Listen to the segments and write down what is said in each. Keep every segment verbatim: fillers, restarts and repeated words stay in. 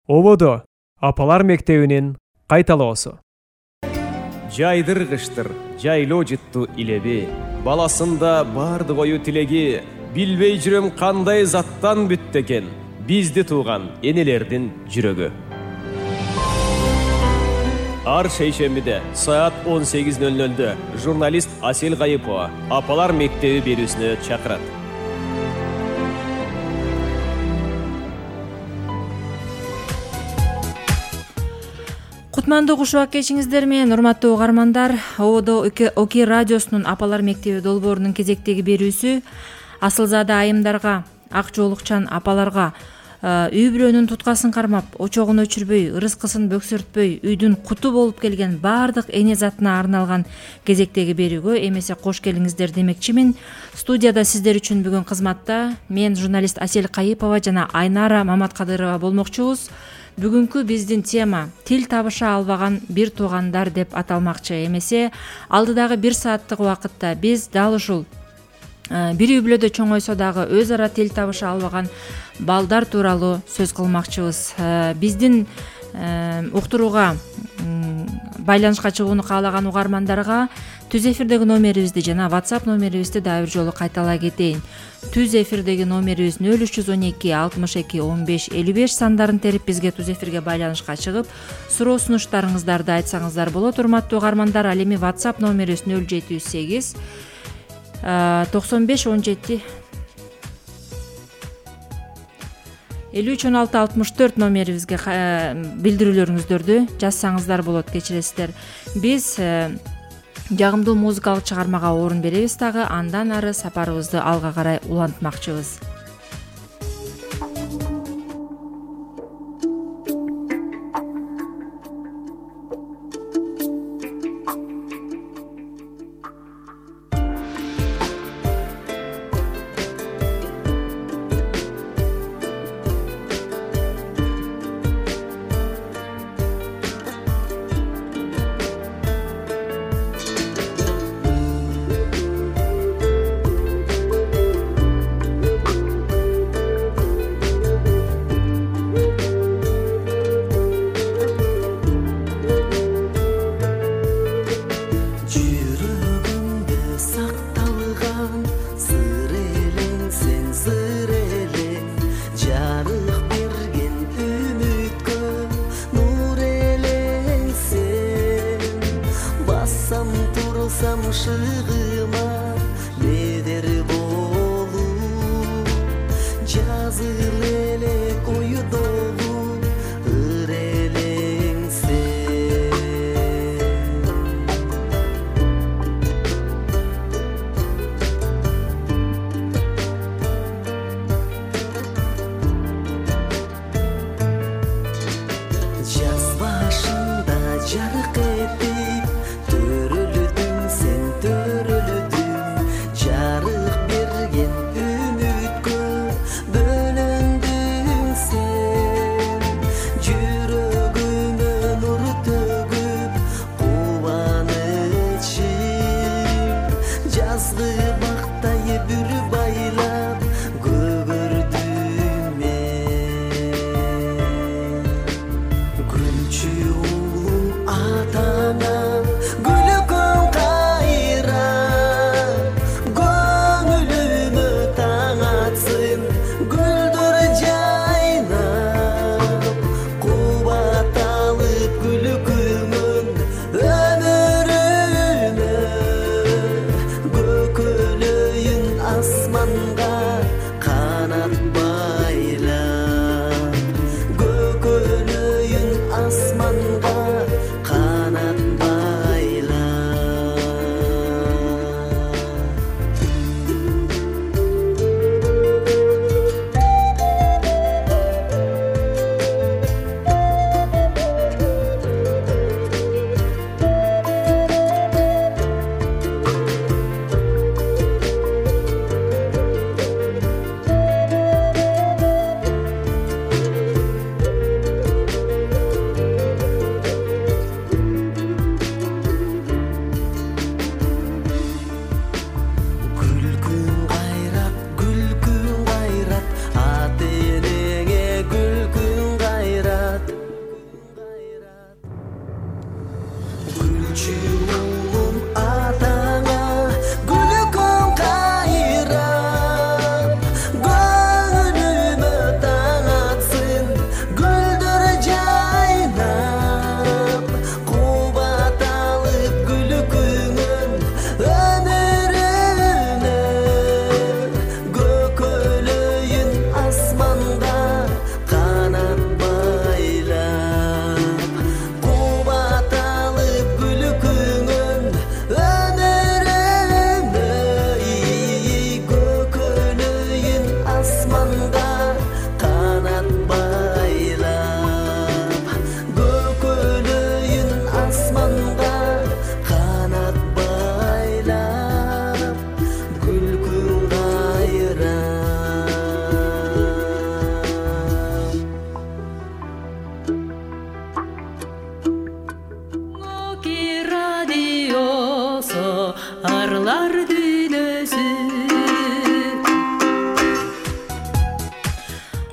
Ободо апалар мектебинин кайталоосу. Жайдыргыштыр, жайлоо жытту илеби, баласында барды кою тилеги, билбей жүрөм кандай заттан бүттү экен, бизди тууган энелердин жүрөгү. Ар шейшембиде саат он сегиз нөл нөлдө журналист Асел Кайыпова апалар мектеби берүүсүнө чакырат. Кутмандуу кушубак кечиңиздер менен, урматтуу угармандар. Ободо Оки радиосунун апалар мектеби долбоорунун кезектеги берүүсү асылзада айымдарга, ак жоолукчан апаларга үй бүлөнүн туткасын кармап, очогун өчүрбөй, ырыскысын бөксөртпөй, үйдүн куту болуп келген баардык эне затына арналган кезектеги берүүгө эмесе кош келиңиздер демекчимин. Студияда сиздер үчүн бүгүн кызматта мен журналист Асел Кайыпова жана Айнара Маматкадырова болмокчубуз. Бүгүнкү биздин тема тил табыша албаган бир туугандар деп аталмакчы, эмесе алдыдагы бир сааттык убакытта биз дал ушул бир үй бүлөдө чоңойсо дагы өз ара тил табыша албаган балдар тууралуу сөз кылмакчыбыз. Биздин уктурууга байланышка чыгууну каалаган угармандарга түз эфирдеги номерибизди жана WhatsApp номерибизди дагы бир жолу кайталай кетейин. Түз эфирдеги номерибиз нөл үч жүз он эки алтымыш эки он беш элүү беш сандарын терип бизге түз эфирге байланышка чыгып, суроо сунуштарыңыздарды айтсаңыздар болот. Урматтуу угармандар, ал эми WhatsApp номерибиз нөл жети жүз сегиз токсон беш он жети элүү үч он алты алтымыш төрт номерибизге билдирүүлөрүңүздөрдү жазсаңыздар болот, кечиресиздер. Биз жагымдуу музыкалык чыгармага орун беребиз дагы, андан ары сапарыбызды алга карай улантмакчыбыз.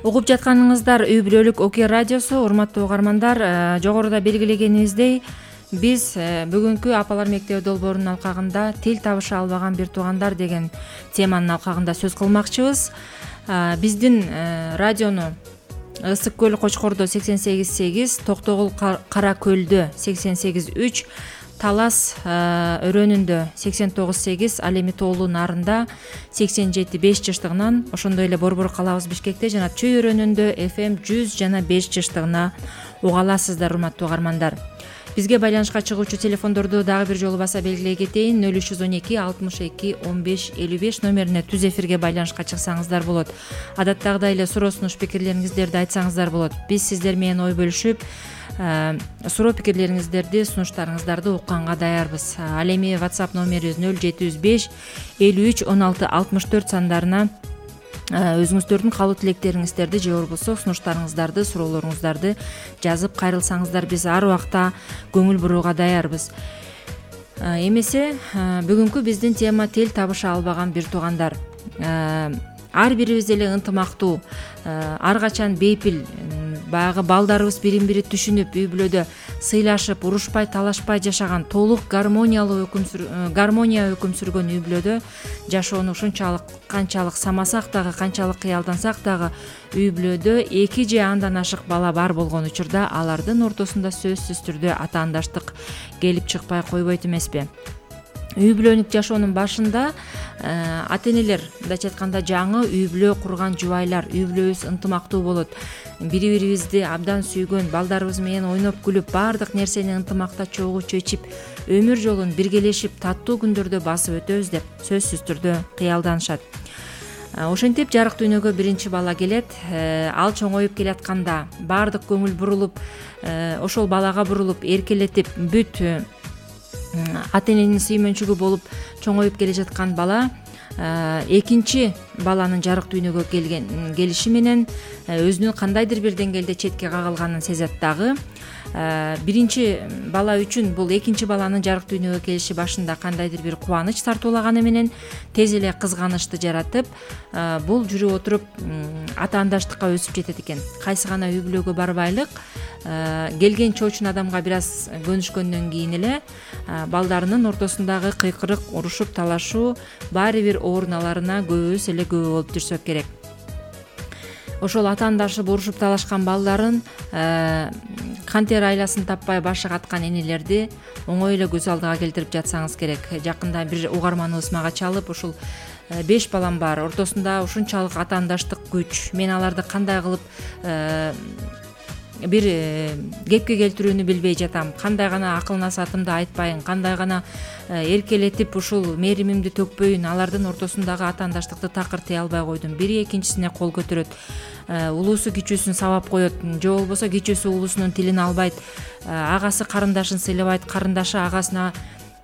Угуп жатканыңыздар үй бүлөлүк Оки радиосу. Урматтуу угармандар, жогоруда белгилегенибиздей биз бүгүнкү апалар мектеби долбоорунун алкагында тил табыша албаган бир туугандар деген теманын алкагында сөз кылмакчыбыз. Биздин радиону Ысык көл Кочкордо сексен сегиз сегиз, Токтогул Кара Көлдө сексен сегиз үч, Талас өрөөнүндө сексен тогуз сегиз, ал эми Тоолуу Нарында сексен жети беш жыштыгынан, ошондой эле Борбор калабыз Бишкекте жана Чүй өрөөнүндө эф эм жүз жана беш жыштыгына уга аласыздар, урматтуу угармандар. Бизге байланышка чыгуучу телефондорду дагы бир жолу баса белгилей кетейин. нөл үч жүз он эки алтымыш эки он беш элүү беш номерине түз эфирге байланышка чыксаңыздар болот. Адаттагыдай эле суроо сунуш пикирлериңиздерди айтсаңыздар болот. Биз сиздер менен ой бөлүшүп, суроо пикирлериңиздерди, сунуштарыңыздарды укканга даярбыз. Ал эми WhatsApp номерибиз нөл жети жүз беш элүү үч он алты алтымыш төрт сандарына өзүңүздөрдүн каалоо тилектериңиздерди же болбосо сунуштарыңыздарды, суроолоруңуздарды жазып кайрылсаңыздар, биз ар убакта көңүл бурууга даярбыз. Эмесе бүгүнкү биздин тема тил табыша албаган бир туугандар. Ар бирибиз эле ынтымактуу, ар качан бейпил, баягы балдарыбыз бирин бири түшүнүп, үй бүлөдө сыйлашып, урушпай, талашпай жашаган, толук гармониялуу гармония өкүм сүргөн үй бүлөдө жашоону ушунчалык канчалык самасак дагы, канчалык кыялдансак дагы, үй бүлөдө эки же андан ашык бала бар болгон учурда алардын ортосунда сөзсүз түрдө атаандаштык келип чыкпай койбойт эмеспи? Үй бүлөлүк жашоонун башында ата энелер, мындайча айтканда, жаңы үй бүлө курган жубайлар, үй бүлөбүз ынтымактуу болот, бири бирибизди абдан сүйгөн, балдарыбыз менен ойноп күлүп, баардык нерсени ынтымакта чогуу чечип, өмүр жолун биргелешип, таттуу күндөрдө басып өтөбүз деп сөзсүз түрдө кыялданышат. Ошентип жарык дүйнөгө биринчи бала келет. Ал чоңоюп келатканда баардык көңүл бурулуп, ошол балага бурулуп, эркелетип, бүт ата эненин сүймөнчүгү болуп чоңоюп келе жаткан бала экинчи баланын жарык дүйнөгө келген келиши менен өзүнүн кандайдыр бир деңгээлде четке кагылганын сезет дагы. Биринчи бала үчүн бул экинчи баланын жарык дүйнөгө келиши башында кандайдыр бир кубаныч тартуулаганы менен тез эле кызганычты жаратып, бул жүрүп отуруп атаандаштыкка өсүп жетет экен. Кайсы гана үй бүлөгө барбайлык келген чоочун адамга бир аз көнүшкөндөн кийин эле балдарынын ортосундагы кыйкырык, урушуп талашуу баары бир орун аларына көбүбүз эле күбө болуп жүрсөк керек. Ошол атаандашып, урушуп талашкан балдарын, кантер айласын таппай башы каткан энелерди оңой эле көз алдыга келтирип жатсаңыз керек. Жакында бир угарманыбыз мага чалып, ушул беш балам бар, ортосунда ушунчалык атаандаштык күч, мен аларды кандай кылып бир кепке келтирүүнү билбей жатам, кандай гана акыл насаатымды айтпайын, кандай гана эркелетип ушул мээримимди төкпөйүн, алардын ортосундагы атаандаштыкты такыртый албай койдум. Бири экинчисине кол көтөрөт, улуусу кичүүсүн сабап коет, же болбосо кичүүсү улуусунун тилин албайт, агасы карындашын сыйлабайт, карындашы агасына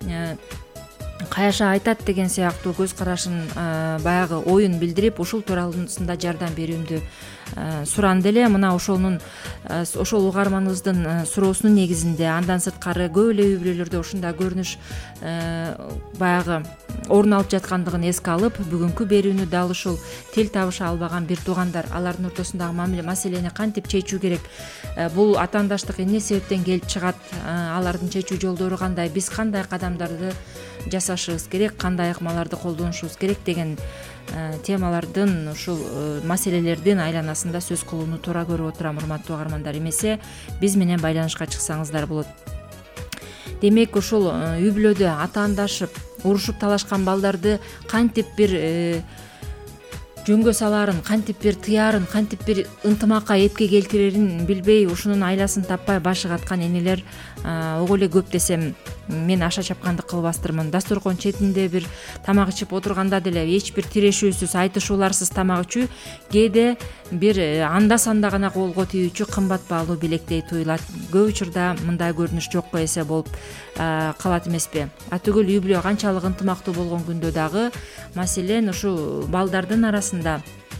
каяша айтат деген сыяктуу көз карашын, баягы оюн билдирип, ушул тууралуусунда жардам берүүмдү суранды эле. Мына ошонун ошол угарманыбыздын суроосунун негизинде андан сырткары көп эле үй бүлөлөрдө ушундай көрүнүш баягы орун алып жаткандыгын эске алып, бүгүнкү берүүнү дал ушул тил табыша албаган бир туугандар, алардын ортосундагы маселени кантип чечүү керек, бул атаандаштык эмне себептен келип чыгат, алардын чечүү жолдору кандай, биз кандай кадамдарды жасашыбыз керек, кандай ыкмаларды колдонушубуз керек деген темалардын, ушул маселелердин айланасында сөз кылууну туура көрүп отурам, урматтуу угармандар. Эмесе биз менен байланышка чыксаңыздар болот. Демек, ушул үй бүлөдө атаандашып, урушуп талашкан балдарды кантип бир жөнгө салаарын, кантип бир тыярын, кантип бир ынтымакка эпке келтирерин билбей, ушунун айласын таппай башы каткан энелер ого эле көп десем мен аша чапкандык кылбастырмын. Дасторкон четинде бир тамак ичип отурганда деле эч бир тирешүүсүз, айтышууларсыз тамак ичүү кээде бир анда санда гана колго тийүүчү кымбат баалуу белектей туюлат. Көп учурда мындай көрүнүш жокко эсе болуп калат эмеспи? Атүгүл үй бүлө канчалык ынтымактуу болгон күндө дагы, маселен, ушу балдардын арасында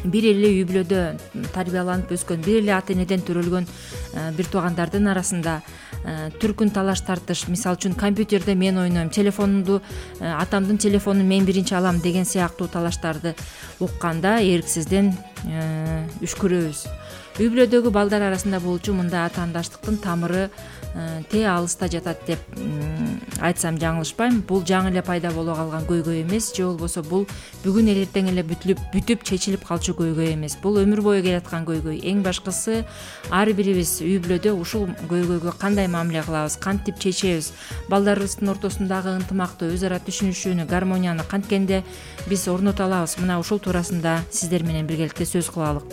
бир эле үй бүлөдө тарбияланып өскөн, бир эле ата энеден төрөлгөн бир туугандардын арасында түркүн талаш тартыш, мисалы үчүн компьютерде мен ойнойм, телефонумду атамдын телефонун мен биринчи алам деген сыяктуу талаштарды укканда эрксизден үшкүрөбүз. Үй бүлөдөгү балдар арасында болчу мындай атаандаштыктын тамыры те алыста жатат деп айтсам жаңылышпайм. Бул жаңы эле пайда боло калган көйгөй эмес, же болбосо бул бүгүн эле эртең эле бүтүлүп бүтүп чечилип калчу көйгөй эмес. Бул өмүр бою келаткан көйгөй. Эң башкысы ар бирибиз үй бүлөдө ушул көйгөйгө кандай мамиле кылабыз, кантип чечебиз, балдарыбыздын ортосундагы ынтымактуу, өз ара түшүнүшүүнү, гармонияны канткенде биз орното алабыз. Мына ушул туурасында сиздер менен биргеликте сөз кылалык.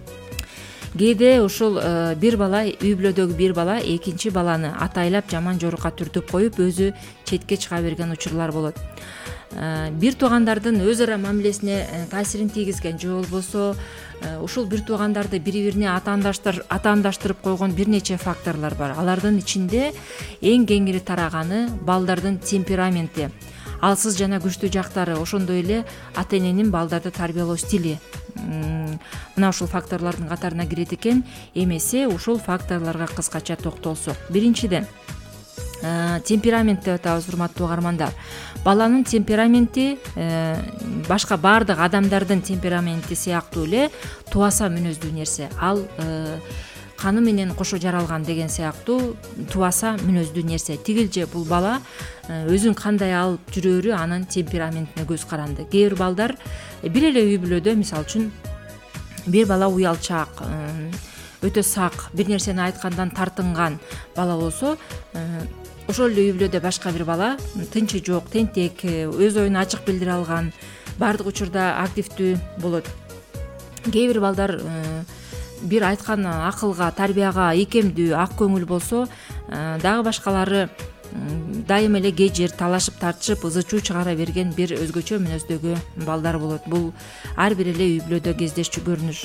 Кээде ушул бир бала, үй бүлөдөгү бир бала экинчи баланы атайлап жаман жорукка түртүп коюп, өзү четке чыга берген учурлар болот. Бир туугандардын өз ара мамилесине таасирин тийгизген, же болбосо ушул бир туугандарды бири-бирине атаандаштырып койгон бир нече факторлор бар. Алардын ичинде эң кеңири тараганы балдардын темпераменти, алсыз жана күчтүү жактары, ошондой эле ата эненин балдарды тарбиялоо стили мына ушул факторлордун катарына кирет экен. Эмесе ушул факторлорго кыскача токтолсок, биринчиден темперамент деп атабыз, урматтуу угармандар. Баланын темпераменти башка баардык адамдардын темпераменти сыяктуу эле тубаса мүнөздүү нерсе. Ал каны менен кошо жаралган деген сыяктуу тубаса мүнөздүү нерсе. Тигилже бул бала өзүн кандай алып жүрөөрү анын темпераментине көз каранды. Кээ бир балдар бир эле үй бүлөдө, мисалы үчүн бир бала уялчаак, өтө сак, бир нерсени айткандан тартынган бала болсо, ошол эле үй бүлөдө башка бир бала тынчы жок, тентек, өз оюн ачык билдире алган, баардык учурда активдүү болот. Кээ бир балдар бир айткан акылга, тарбияга ийкемдүү, ак көңүл болсо, дагы башкалары дайым эле кежир, талашып тартышып, ызы-чуу чыгара берген бир өзгөчө мүнөздөгү балдар болот. Бул ар бир эле үй бүлөдө кездешчү көрүнүш.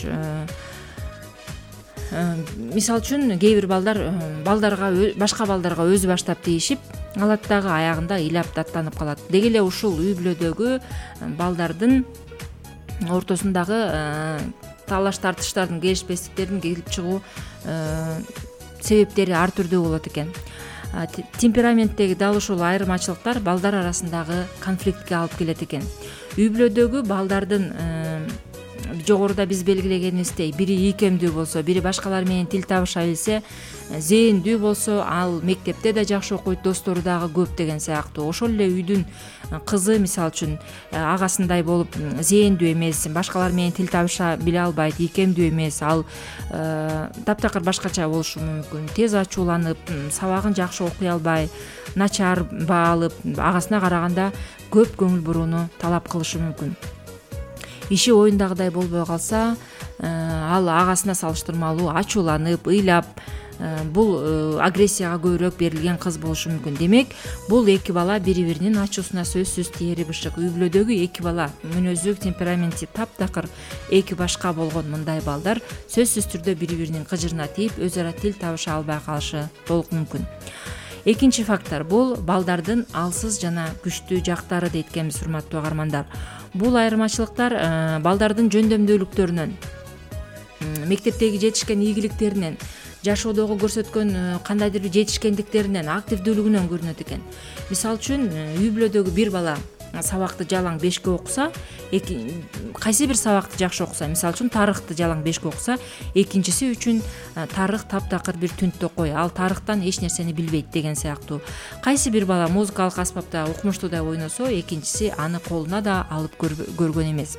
Мисалы үчүн кээ бир балдар балдарга, башка балдарга өзү баштап тийишип алат дагы, аягында ыйлап даттанып калат. Деги эле ушул үй бүлөдөгү балдардын ортосундагы талаш тартыштардын, келишпестиктердин келип чыгуу себептери ар түрдүү болот экен. Темпераменттеги дал ушул айырмачылыктар балдар арасындагы конфликтке алып келет экен. Үй бүлөдөгү балдардын жогоруда биз белгилегенибиздей бири ийкемдүү болсо, бири башкалар менен тил табыша билсе, зээндүү болсо, ал мектепте да жакшы окуйт, достору дагы көп деген сыяктуу. Ошол эле үйдүн кызы, мисалы үчүн, агасындай болуп зээндүү эмес, башкалар менен тил табыша биле албайт, ийкемдүү эмес, ал таптакыр башкача болушу мүмкүн. Тез ачууланып, сабагын жакшы окуй албай, начар баа алып, агасына караганда көп көңүл бурууну талап кылышы мүмкүн. Иши оюндагыдай болбой калса, ал агасына салыштырмалуу ачууланып, ыйлап, бул агрессияга көбүрөөк берилген кыз болушу мүмкүн. Демек, бул эки бала бири-биринин ачуусуна сөзсүз теери бышык. Үй бүлөдөгү эки бала мүнөзү, темпераменти таптакыр эки башка болгон мындай балдар сөзсүз түрдө бири-биринин кыжырына тийип, өз ара тил табыша албай калышы толук мүмкүн. Экинчи фактор бул балдардын алсыз жана күчтүү жактары дейт экенбиз, урматтуу угармандар. Бул айырмачылыктар балдардын жөндөмдүүлүктөрүнөн, мектептеги жетишкен ийгиликтеринен, жашоодогу көрсөткөн кандайдыр бир жетишкендиктеринен, активдүүлүгүнөн көрүнөт экен. Мисалы үчүн, үй бүлөдөгү бир бала сабакты жалаң бешке окуса, кайсы бир сабакты жакшы окуса, мисалы үчүн тарыхты жалаң бешке окуса, экинчиси үчүн тарых таптакыр бир түнтөкөй, ал тарыхтан эч нерсени билбейт деген сыяктуу. Кайсы бир бала музыкалык аспапта укмуштуудай ойносо, экинчиси аны колуна да алып көргөн эмес.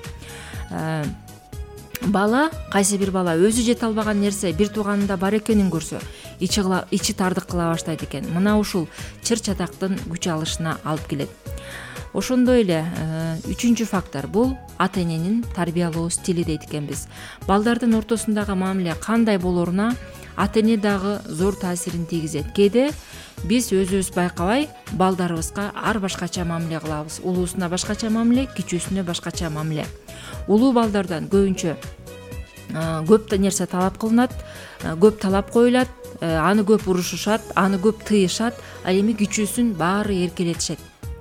Бала, кайсы бир бала өзү жете албаган нерсе бир тууганында бар экенин көрсө, ичи тардык кыла баштайт экен. Мына ушул чыр чатактын күч алышына алып келет. Ошондой эле үчүнчү фактор бул ата эненин тарбиялоо стили дейт экенбиз. Балдардын ортосундагы мамиле кандай болоруна ата эне дагы зор таасирин тийгизет. Кээде биз өзүбүз байкабай балдарыбызга ар башкача мамиле кылабыз. Улуусуна башкача мамиле, кичүүсүнө башкача мамиле. Улуу балдардан көбүнчө көп нерсе талап кылынат, көп талап коюлат, аны көп урушушат, аны көп тыйышат, ал эми кичүүсүн баары эркелетишет.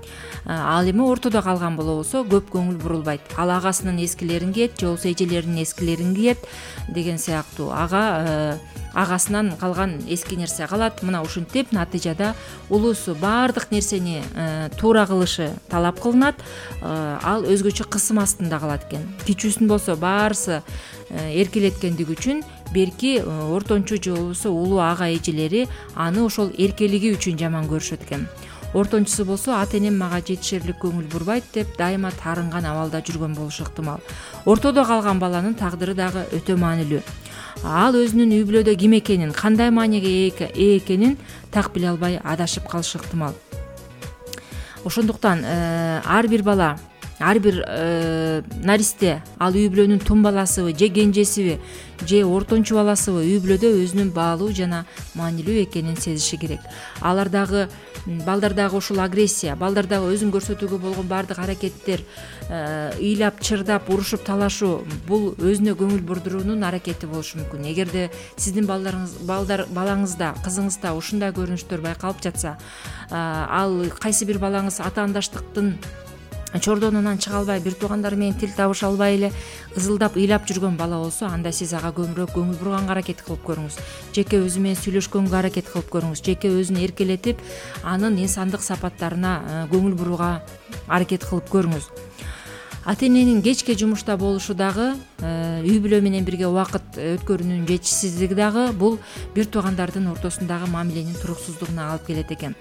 Ал эми ортодо калган бала болсо көп көңүл бурулбайт. Ал агасынын эскилерин кийет же болбосо эжелеринин эскилерин кийет деген сыяктуу. Ага агасынан калган эски нерсе калат. Мына ушинтип натыйжада улуусу баардык нерсени туура кылышы талап кылынат. Ал өзгөчө кысым астында калат экен. Кичүүсүн болсо баарысы эркелеткендиги үчүн берки ортончу же болбосо улуу ага эжелери аны ошол эркелиги үчүн жаман көрүшөт экен. Ортончусу болсо ата-энем мага жетишерлик көңүл бурбайт деп дайыма таарынган абалда жүргөн болушу ыктымал. Ортодо калган баланын тагдыры дагы өтө маанилүү. Ал өзүнүн үй бүлөдө ким экенин, кандай мааниге ээ экенин так биле албай адашып калышы ыктымал. Ошондуктан ар бир бала, ар бир наристе ал үй бүлөнүн тун баласыбы же кенжесиби же ортончу баласыбы үй бүлөдө өзүнүн баалуу жана маанилүү экенин сезиши керек. Алардагы балдардагы ушул агрессия, балдардагы өзүн көрсөтүүгө болгон баардык аракеттер, ыйлап, чырдап, урушуп талашуу бул өзүнө көңүл бурдуруунун аракети болушу мүмкүн. Эгерде сиздин балдарыңыз, балдар балаңызда, кызыңызда ушундай көрүнүштөр байкалып жатса, ал кайсы бир балаңыз атаандаштыктын чордонунан чыга албай, бир туугандары менен тил табыша албай эле ызылдап, ыйлап жүргөн бала болсо, анда сиз ага көбүрөөк көңүл бурганга аракет кылып көрүңүз. Жеке өзү менен сүйлөшкөнгө аракет кылып көрүңүз. Жеке өзүн эркелетип, анын инсандык сапаттарына көңүл бурууга аракет кылып көрүңүз. Ата-эненин кечке жумушта болушу дагы, үй бүлө менен бирге убакыт өткөрүүнүн жетишсиздиги дагы бул бир туугандардын ортосундагы мамиленин туруксуздугуна алып келет экен.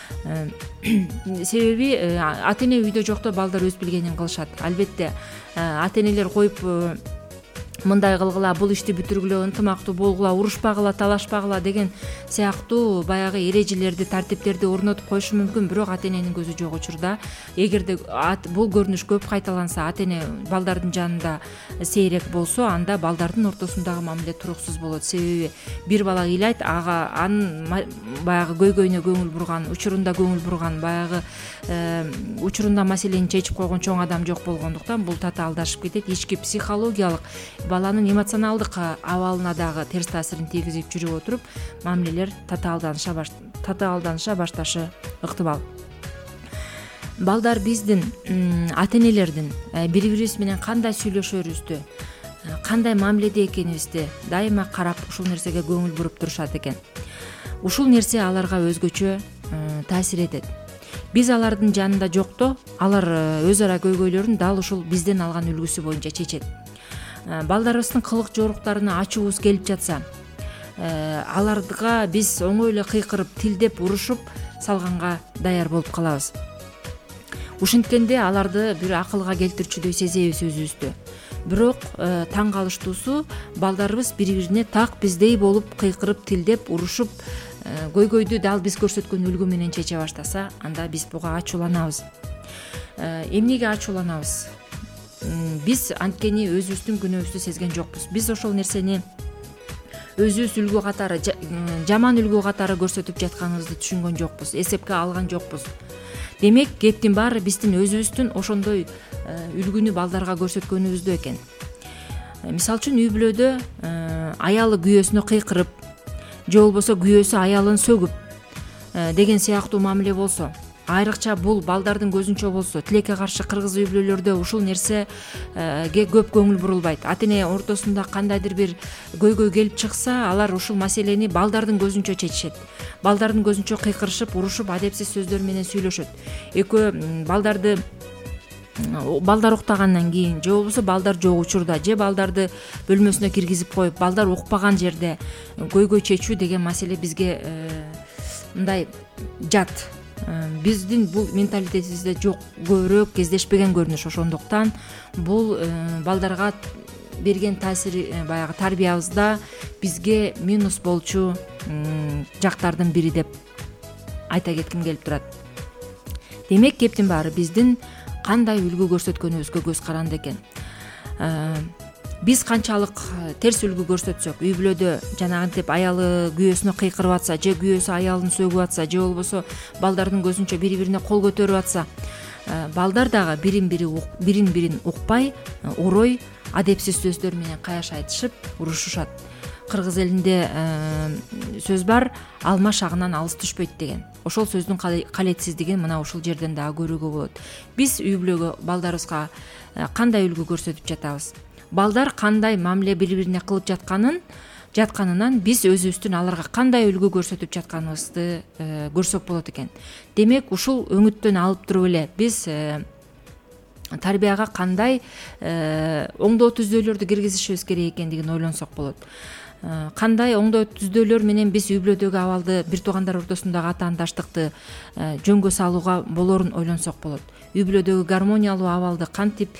Себеби ата-эне үйдө жокто балдар өз билгенин кылышат. Албетте ата-энелер коюп мындай кылгыла, бул ишти бүтүргүлө, ынтымактуу болгула, урушпагыла, талашпагыла деген сыяктуу баягы эрежелерди, тартиптерди орнотуп коюшу мүмкүн. Бирок ата-эненин көзү жок учурда, эгерде бул көрүнүш көп кайталанса, ата-эне балдардын жанында сейрек болсо, анда балдардын ортосундагы мамиле туруксуз болот. Себеби бир бала ыйлайт, ага анын баягы көйгөйүнө көңүл бурган, учурунда көңүл бурган, баягы учурунда маселени чечип койгон чоң адам жок болгондуктан бул тата алдашып кетет. Ички психологиялык, баланын эмоционалдык абалына дагы терс таасирин тийгизип жүрүп отуруп, мамилелер татаалданыша татаалданыша башташы ыктымал. Балдар биздин ата-энелердин бири-бирибиз менен кандай сүйлөшөрүбүздү, кандай мамиледе экенибизди дайыма карап, ушул нерсеге көңүл буруп турушат экен. Ушул нерсе аларга өзгөчө таасир этет. Биз алардын жанында жокто, алар өз ара көйгөйлөрүн дал ушул бизден алган үлгүсү боюнча чечет. Балдарыбыздын кылык жоруктарына ачуубуз келип жатса, аларга биз оңой эле кыйкырып, тилдеп, урушуп салганга даяр болуп калабыз. Ушинткенде аларды бир акылга келтирчүдөй сезебиз өзүбүздү. Бирок таң калыштуусу, балдарыбыз бири-бирине так биздей болуп кыйкырып, тилдеп, урушуп, көйгөйдү дал биз көрсөткөн үлгү менен чече баштаса, анда биз буга ачууланабыз. Эмнеге ачууланабыз? Биз анткени өзүбүздүн күнөөбүздү сезген жокпуз. Биз ошол нерсени өзүбүз үлгү катары, жаман үлгү катары көрсөтүп жатканыбызды түшүнгөн жокпуз, эсепке алган жокпуз. Демек, кептин баары биздин өзүбүздүн ошондой үлгүнү балдарга көрсөткөнүбүздө экен. Мисалы үчүн, үй бүлөдө аялы күйөөсүнө кыйкырып, же болбосо күйөөсү аялын сөгүп деген сыяктуу мамиле болсо, айрыкча бул балдардын көзүнчө болсо, тилекке каршы кыргыз үй бүлөлөрдө ушул нерсеге көп көңүл бурулбайт. Ата-эне ортосунда кандайдыр бир көйгөй келип чыкса, алар ушул маселени балдардын көзүнчө чечишет. Балдардын көзүнчө кыйкырышып, урушуп, адепсиз сөздөр менен сүйлөшөт. Экөө балдарды балдар уктагандан кийин, же болбосо балдар жок учурда, же балдарды бөлмөсүнө киргизип коюп, балдар укпаган жерде көйгөй чечүү деген маселе бизге мындай жат. Биздин бул менталитетибизде жок, көбүрөөк кездешпеген көрүнүш. Ошондуктан бул балдарга берген таасири, баягы тарбиябызда бизге минус болчу жактардын бири деп айта кетким келип турат. Демек, кептин баары биздин кандай үлгү көрсөткөнүбүзгө көз каранды экен. Биз канчалык терс үлгү көрсөтсөк, үй бүлөдө жанагынтип аялы күйөөсүнө кыйкырып атса, же күйөөсү аялын сөгүп атса, же болбосо балдардын көзүнчө бири-бирине кол көтөрүп атса, балдар дагы бирин-бирин укпай, орой, адепсиз сөздөр менен каяш айтышып, урушушат. Кыргыз элинде сөз бар, алма шагынан алыс түшпөйт деген. ошол сөздүн калетсиздигин мына ушул жерден дагы көрүүгө болот. Биз үй бүлөгө балдарыбызга кандай үлгү көрсөтүп жатабыз? Балдар кандай мамиле бири бирине кылып жатканын жатканынан биз өзүбүздүн аларга кандай үлгү көрсөтүп жатканыбызды көрсөк болот экен. Демек ушул өңүттөн алып туруп эле биз тарбияга кандай оңдоо түзөөлөрдү киргизишибиз керек экендигин ойлонсок болот. Кандай оңдоо түзөөлөр менен биз үй бүлөдөгү абалды, бир туугандар ортосундагы атаандаштыкты жөнгө салууга болорун ойлонсок болот. Үй бүлөдөгү гармониялуу абалды кантип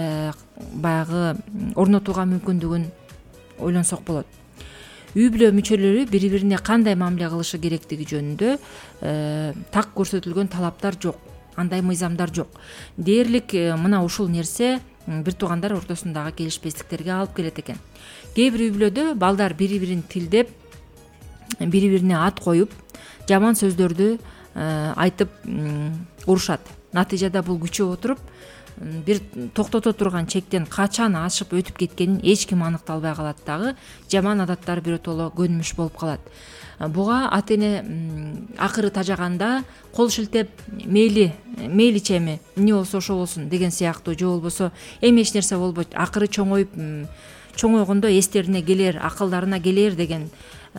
баягы орнотууга мүмкүндүгүн ойлонсок болот. Үй бүлө мүчөлөрү бири бирине кандай мамиле кылышы керектиги жөнүндө так көрсөтүлгөн талаптар жок, андай мыйзамдар жок. Дээрлик мына ушул нерсе бир туугандар ортосундагы келишпестиктерге алып келет экен. Кээ бир үй бүлөдө балдар бири бирин тилдеп, бири бирине ат коюп, жаман сөздөрдү айтып урушат. Натыйжада бул күчөп отуруп, бир токтото турган чектен качан ашып өтүп кеткенин эч ким аныкталбай калат дагы, жаман адаттар биротоло көнүмүш болуп калат. Буга ата эне акыры тажаганда кол шилтеп мейли мейличеми эмне болсо ошо болсун деген сыяктуу, же болбосо эми эч нерсе болбойт, акыры чоңоюп чоңойгондо эстерине келер, акылдарына келер деген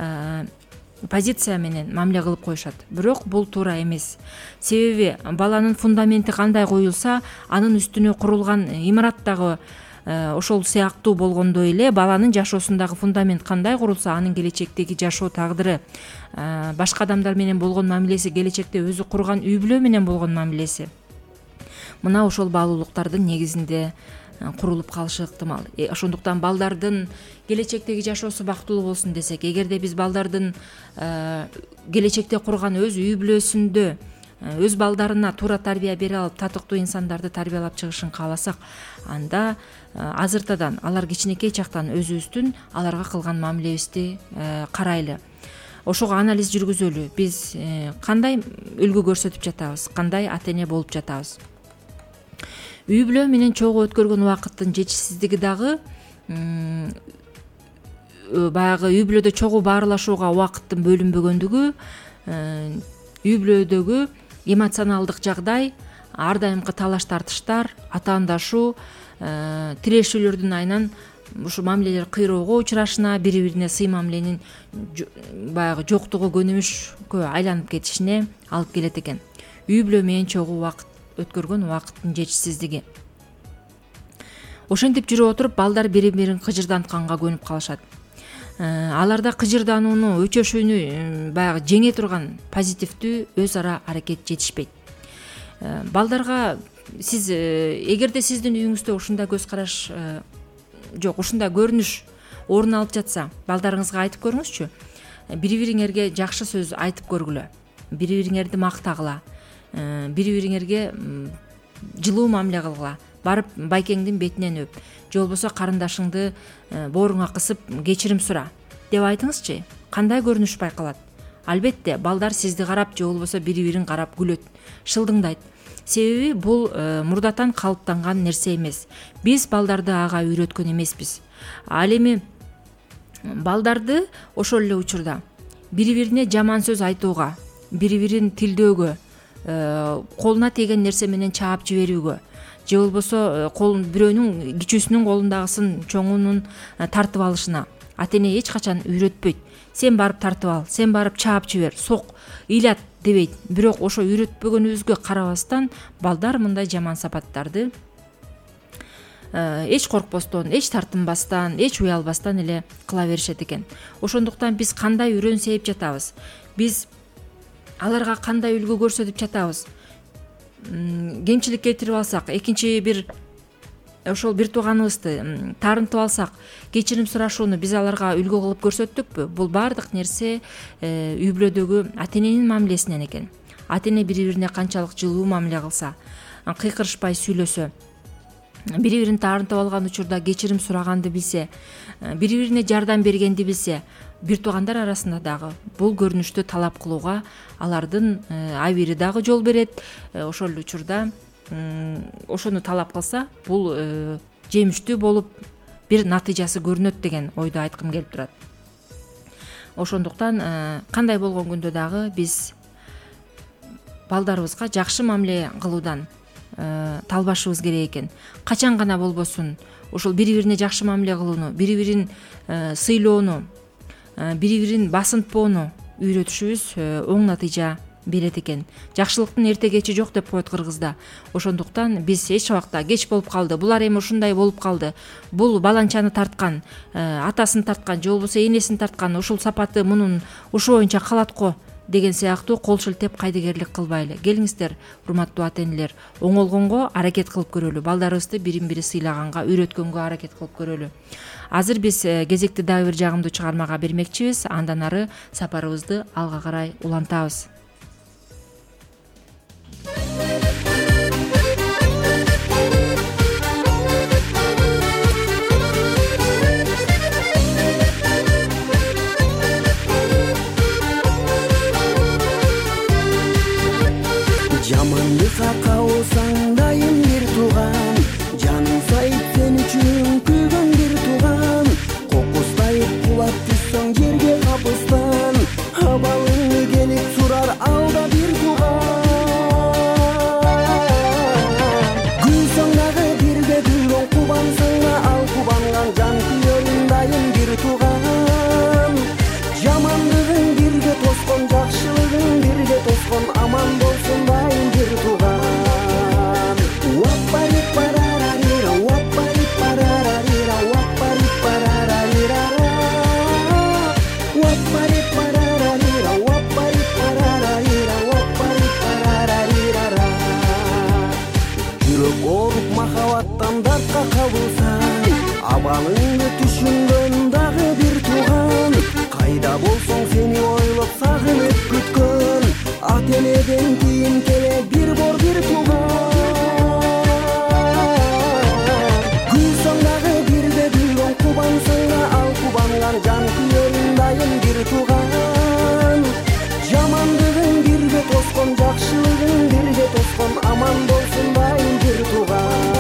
позиция менен мамиле кылып коюшат. Бирок бул туура эмес. Себеби баланын фундаменти кандай коюлса, анын үстүнө курулган имарат дагы ошол сыяктуу болгондой эле баланын жашоосундагы фундамент кандай курулса, анын келечектеги жашоо тагдыры, башка адамдар менен болгон мамилеси, келечекте өзү курган үй бүлө менен болгон мамилеси мына ошол баалуулуктардын негизинде курулуп калышы ыктымал. Ошондуктан балдардын келечектеги жашоосу бактылуу болсун десек, эгерде биз балдардын келечекте курган өз үй бүлөсүндө өз балдарына туура тарбия бере алып, татыктуу инсандарды тарбиялап чыгышын кааласак, анда азыртадан, алар кичинекей чактан өзүбүздүн аларга кылган мамилебизди карайлы. Ошого анализ жүргүзөлү. Биз кандай үлгү көрсөтүп жатабыз, кандай ата эне болуп жатабыз. Үй бүлө менен чогуу өткөргөн убакыттын жетишсиздиги дагы баягы үй бүлөдө чогуу баарлашууга убакыттын бөлүнбөгөндүгү, үй бүлөдөгү эмоционалдык жагдай, ар дайымкы талаш тартыштар, атаандашуу, тирешүүлөрдүн айынан ушу мамилелер кыйроого учурашына, бири бирине сый мамиленин баягы жоктугу көнүмүшкө айланып кетишине алып келет экен. Үй бүлө менен чогуу убакыт өткөргөн убакыттын жетишсиздиги. Ошентип жүрүп отуруп, балдар бири бирин кыжырдантканга көнүп калышат. Аларда кыжырданууну, өчөшүүнү баягы жеңе турган позитивдүү өз ара аракет жетишпейт. Балдарга сиз эгерде сиздин үйүңүздө ушундай көз караш жок, ушундай көрүнүш орун алып жатса, балдарыңызга айтып көрүңүзчү. Бири бириңерге жакшы сөз айтып көргүлө, бири бириңерди мактагыла, бири бириңерге жылуу мамиле кылгыла, барып байкеңдин бетинен өп, же болбосо карындашыңды бооруңа кысып кечирим сура деп айтыңызчы. Кандай көрүнүш байкалат? Албетте балдар сизди карап, же болбосо бири бирин карап күлөт, шылдыңдайт. Себеби бул мурдатан калыптанган нерсе эмес. Биз балдарды ага үйрөткөн эмеспиз. Ал эми балдарды ошол эле учурда бири бирине жаман сөз айтууга, бири бирин тилдөөгө, колуна тийген нерсе менен чаап жиберүүгө, же болбосо кол бирөөнүн кичүүсүнүн колундагысын чоңунун тартып алышына ата эне эч качан үйрөтпөйт. Сен барып тартып ал, сен барып чаап жибер, сок, ыйлат дебейт. Бирок ошо үйрөтпөгөнүбүзгө карабастан балдар мындай жаман сапаттарды эч коркпостон, эч тартынбастан, эч уялбастан эле кыла беришет экен. Ошондуктан биз кандай үрөн сээп жатабыз? Биз аларга кандай үлгү көрсөтүп жатабыз? Кемчилик келтирип алсак, экинчи бир ошол бир тууганыбызды таарынтып алсак, кечирим сурашууну биз аларга үлгү кылып көрсөттүкпү? Бул баардык нерсе үй бүлөдөгү ата эненин мамилесинен экен. Ата эне бири бирине канчалык жылуу мамиле кылса, кыйкырышпай сүйлөсө, бири бирин таарынтып алган учурда кечирим сураганды билсе, бири бирине жардам бергенди билсе, бир туугандар арасында дагы бул көрүнүштү талап кылууга алардын абийири дагы жол берет. Ошол учурда ошону талап кылса, бул жемиштүү болуп бир натыйжасы көрүнөт деген ойду айткым келип турат. Ошондуктан кандай болгон күндө дагы биз балдарыбызга жакшы мамиле кылуудан талбашыбыз керек экен. Качан гана болбосун ошол бири бирине жакшы мамиле кылууну, бири бирин сыйлоону, бири бирин басынтпоону үйрөтүшүбүз оң натыйжа берет экен. Жакшылыктын эрте кечи жок деп коет кыргызда. Ошондуктан биз эч убакта кеч болуп калды, булар эми ушундай болуп калды, бул баланчаны тарткан, атасын тарткан же болбосо энесин тарткан, ушул сапаты мунун ушу боюнча калат го деген сыяктуу кол шилтеп кайдыгерлик кылбайлы. Келиңиздер, урматтуу ата-энелер, оңолгонго аракет кылып көрөлү, балдарыбызды бирин бири сыйлаганга, үйрөткөнгө аракет кылып көрөлү. Азыр биз кезекти дагы бир жагымдуу чыгармага бермекчибиз, андан ары сапарыбызды алга карай улантабыз. Жамандыкка кабылсаң дайым бир тууган, жаның сайып сен үчүн күйгөн бир тууган, кокустай кулап түшсөң жерге капыстан, абалыңды келип сурар алда бир тууган. Күлсөң дагы бирге күлгөн, кубансаң да ал кубанган, жан күйөрүң дайым бир тууган. Жамандыгың бирге тоскон, жакшылыгың бирге тоскон, аман болсун дайым бир тууган. Ваппари парарарира, ваппари парарарира, ваппари парарарира, ваппари парарарира, ваппари парарарира, ваппари парарарира. Жүрөк ооруп махабаттан дартка кабылсаң, абалыңды түшүнгөн дагы бир тууган. Кайда болсоң сени ойлоп сагынып күткөн, ата-энеден кийин келе бир бор бир тууган. Күлсөң дагы бирге күлгөн, кубансаң да ал кубанган, жан күйөрүң дайым бир тууган. Жамандыгың бирге тоскон, жакшылыгың бирге тоскон, аман болсун дайым бир тууган.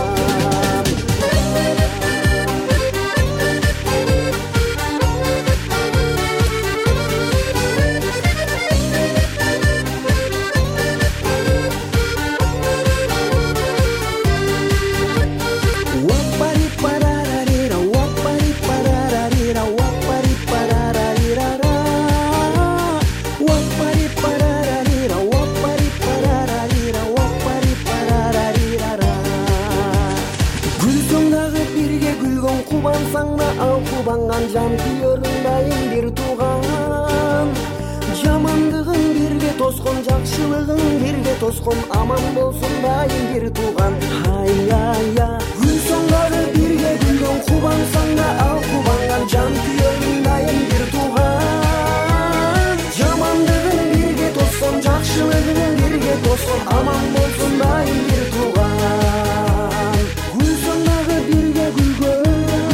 Кубансаң да ал кубанган, жан күйөрүң дайым бир тууган. Жамандыгың бирге тоскон, жакшылыгың бирге тоскон, аман болсун дайым бир тууган. Ай-ай-я, күлсөң дагы бирге күлгөн, кубансаң да ал кубанган, жан күйөрүң дайым бир тууган. Жамандыгың бирге тоскон, жакшылыгың бирге тоскон, аман болсун дайым бир тууган. Күлсөң дагы бирге күлгөн,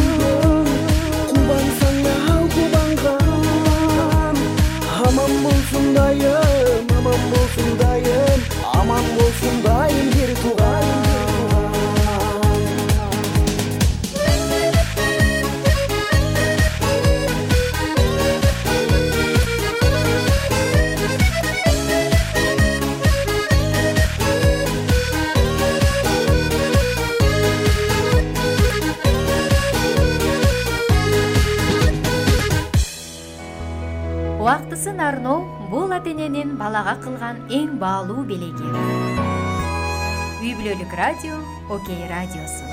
аман болсун дайым, аман болсун дайым, аман болсун дайым бир тууган. Убактысын арноо бул ата-эненин балага кылган эң баалуу белеги. Үй бүлөлүк радио, Окей радиосу.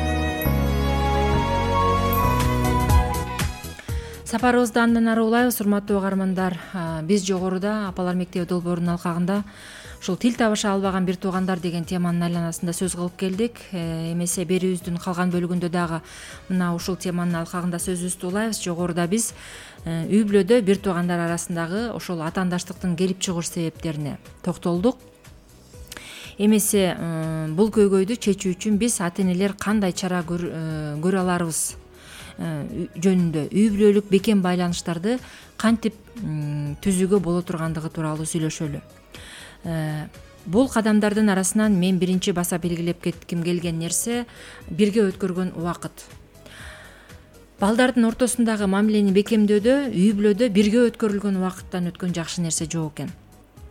Сапарыбызды андан ары улайбыз, урматтуу угармандар. Биз жогоруда Апалар мектеби долбоорунун алкагында ушул тил табыша албаган бир туугандар деген теманын айланасында сөз кылып келдик. Эмесе берүүбүздүн калган бөлүгүндө дагы мына ушул теманын алкагында сөзүбүздү улайбыз. Жогоруда биз үй бүлөдө бир туугандар арасындагы ошол атаандаштыктын келип чыгуш себептерине токтолдук. Эмесе бул көйгөйдү чечүү үчүн биз ата-энелер кандай чара көрө аларбыз жөнүндө, үй бүлөлүк бекем байланыштарды кантип түзүүгө боло тургандыгы тууралуу сүйлөшөлү. Бул кадамдардын арасынан мен биринчи баса белгилеп кетким келген нерсе бирге өткөргөн убакыт. Балдардын ортосундагы мамилени бекемдөөдө үй бүлөдө бирге өткөрүлгөн убакыттан өткөн жакшы нерсе жок экен.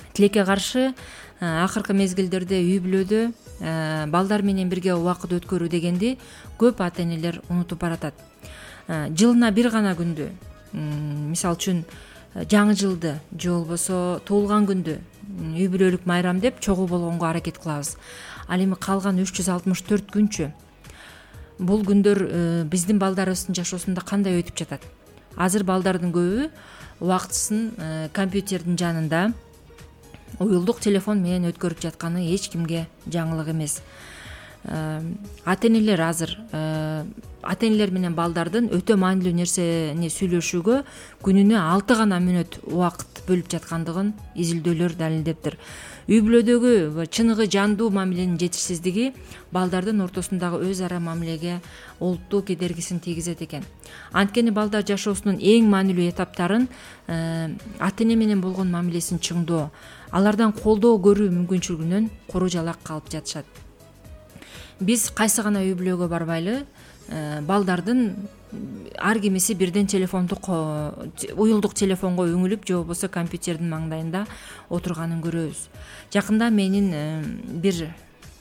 Тилекке каршы акыркы мезгилдерде үй бүлөдө балдар менен бирге убакыт өткөрүү дегенди көп ата энелер унутуп баратат. Жылына бир гана күндү, мисалы үчүн жаңы жылды же болбосо туулган күндү үй бүлөлүк майрам деп чогуу болгонго аракет кылабыз. Ал эми калган үч жүз алтымыш төрт күнчү бул күндөр биздин балдарыбыздын жашоосунда кандай өтүп жатат? Азыр балдардын көбү убактысын компьютердин жанында уюлдук телефон менен өткөрүп жатканы эч кимге жаңылык эмес. Ата энелер азыр ата энелер менен балдардын өтө маанилүү нерсени сүйлөшүүгө күнүнө алты гана мүнөт убакыт бөлүп жаткандыгын изилдөөлөр далилдептир. Үй бүлөдөгү чыныгы жандуу мамиленин жетишсиздиги балдардын ортосундагы өз ара мамилеге олуттуу кедергисин тийгизет экен. Анткени балдар жашоосунун эң маанилүү этаптарын ата эне менен болгон мамилесин чыңдоо, алардан колдоо көрүү мүмкүнчүлүгүнөн куру жалак калып жатышат. Биз кайсы гана үй бүлөгө барбайлы, балдардын ар кимиси бирден телефонду уюлдук телефонго үңүлүп же болбосо компьютердин маңдайында отурганын көрөбүз. Жакында менин бир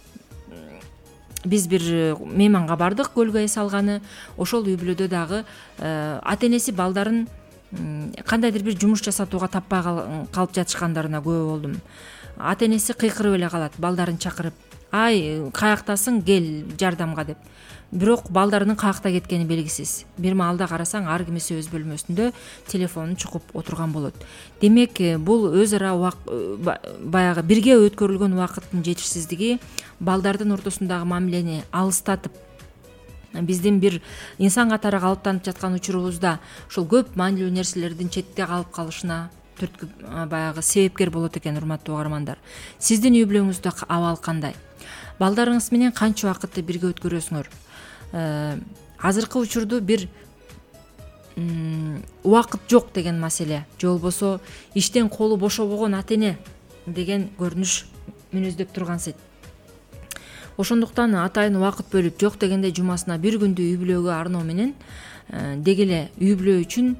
биз бир мейманга бардык, көлгө эс алганы. Ошол үй бүлөдө дагы ата энеси балдарын кандайдыр бир жумуш жасатууга таппай калып жатышкандарына күбө болдум. Ата энеси кыйкырып эле калат, балдарын чакырып: "Ай, каяктасың, кел жардамга" деп. Бирок балдарынын каякта кеткени белгисиз. Бир маалда карасаң, ар кимиси өз бөлмөсүндө телефонун чукуп отурган болот. Демек, бул өз ара баягы бирге өткөрүлгөн убакыттын жетишсиздиги балдардын ортосундагы мамилени алыстатып, биздин бир инсан катары калыптанып жаткан учурубузда ушул көп маанилүү нерселердин четте калып калышына түрткү баягы себепкер болот экен, урматтуу угармандар. Сиздин үй бүлөңүздө абал кандай? Балдарыңыз менен канча убакытты бирге өткөрөсүңөр? Азыркы учурду бир убакыт жок деген маселе, же болбосо иштен колу бошобогон ата эне деген көрүнүш мүнөздөп тургансыйт. Ошондуктан атайын убакыт бөлүп, жок дегенде жумасына бир күндү үй бүлөгө арноо менен деги эле үй бүлө үчүн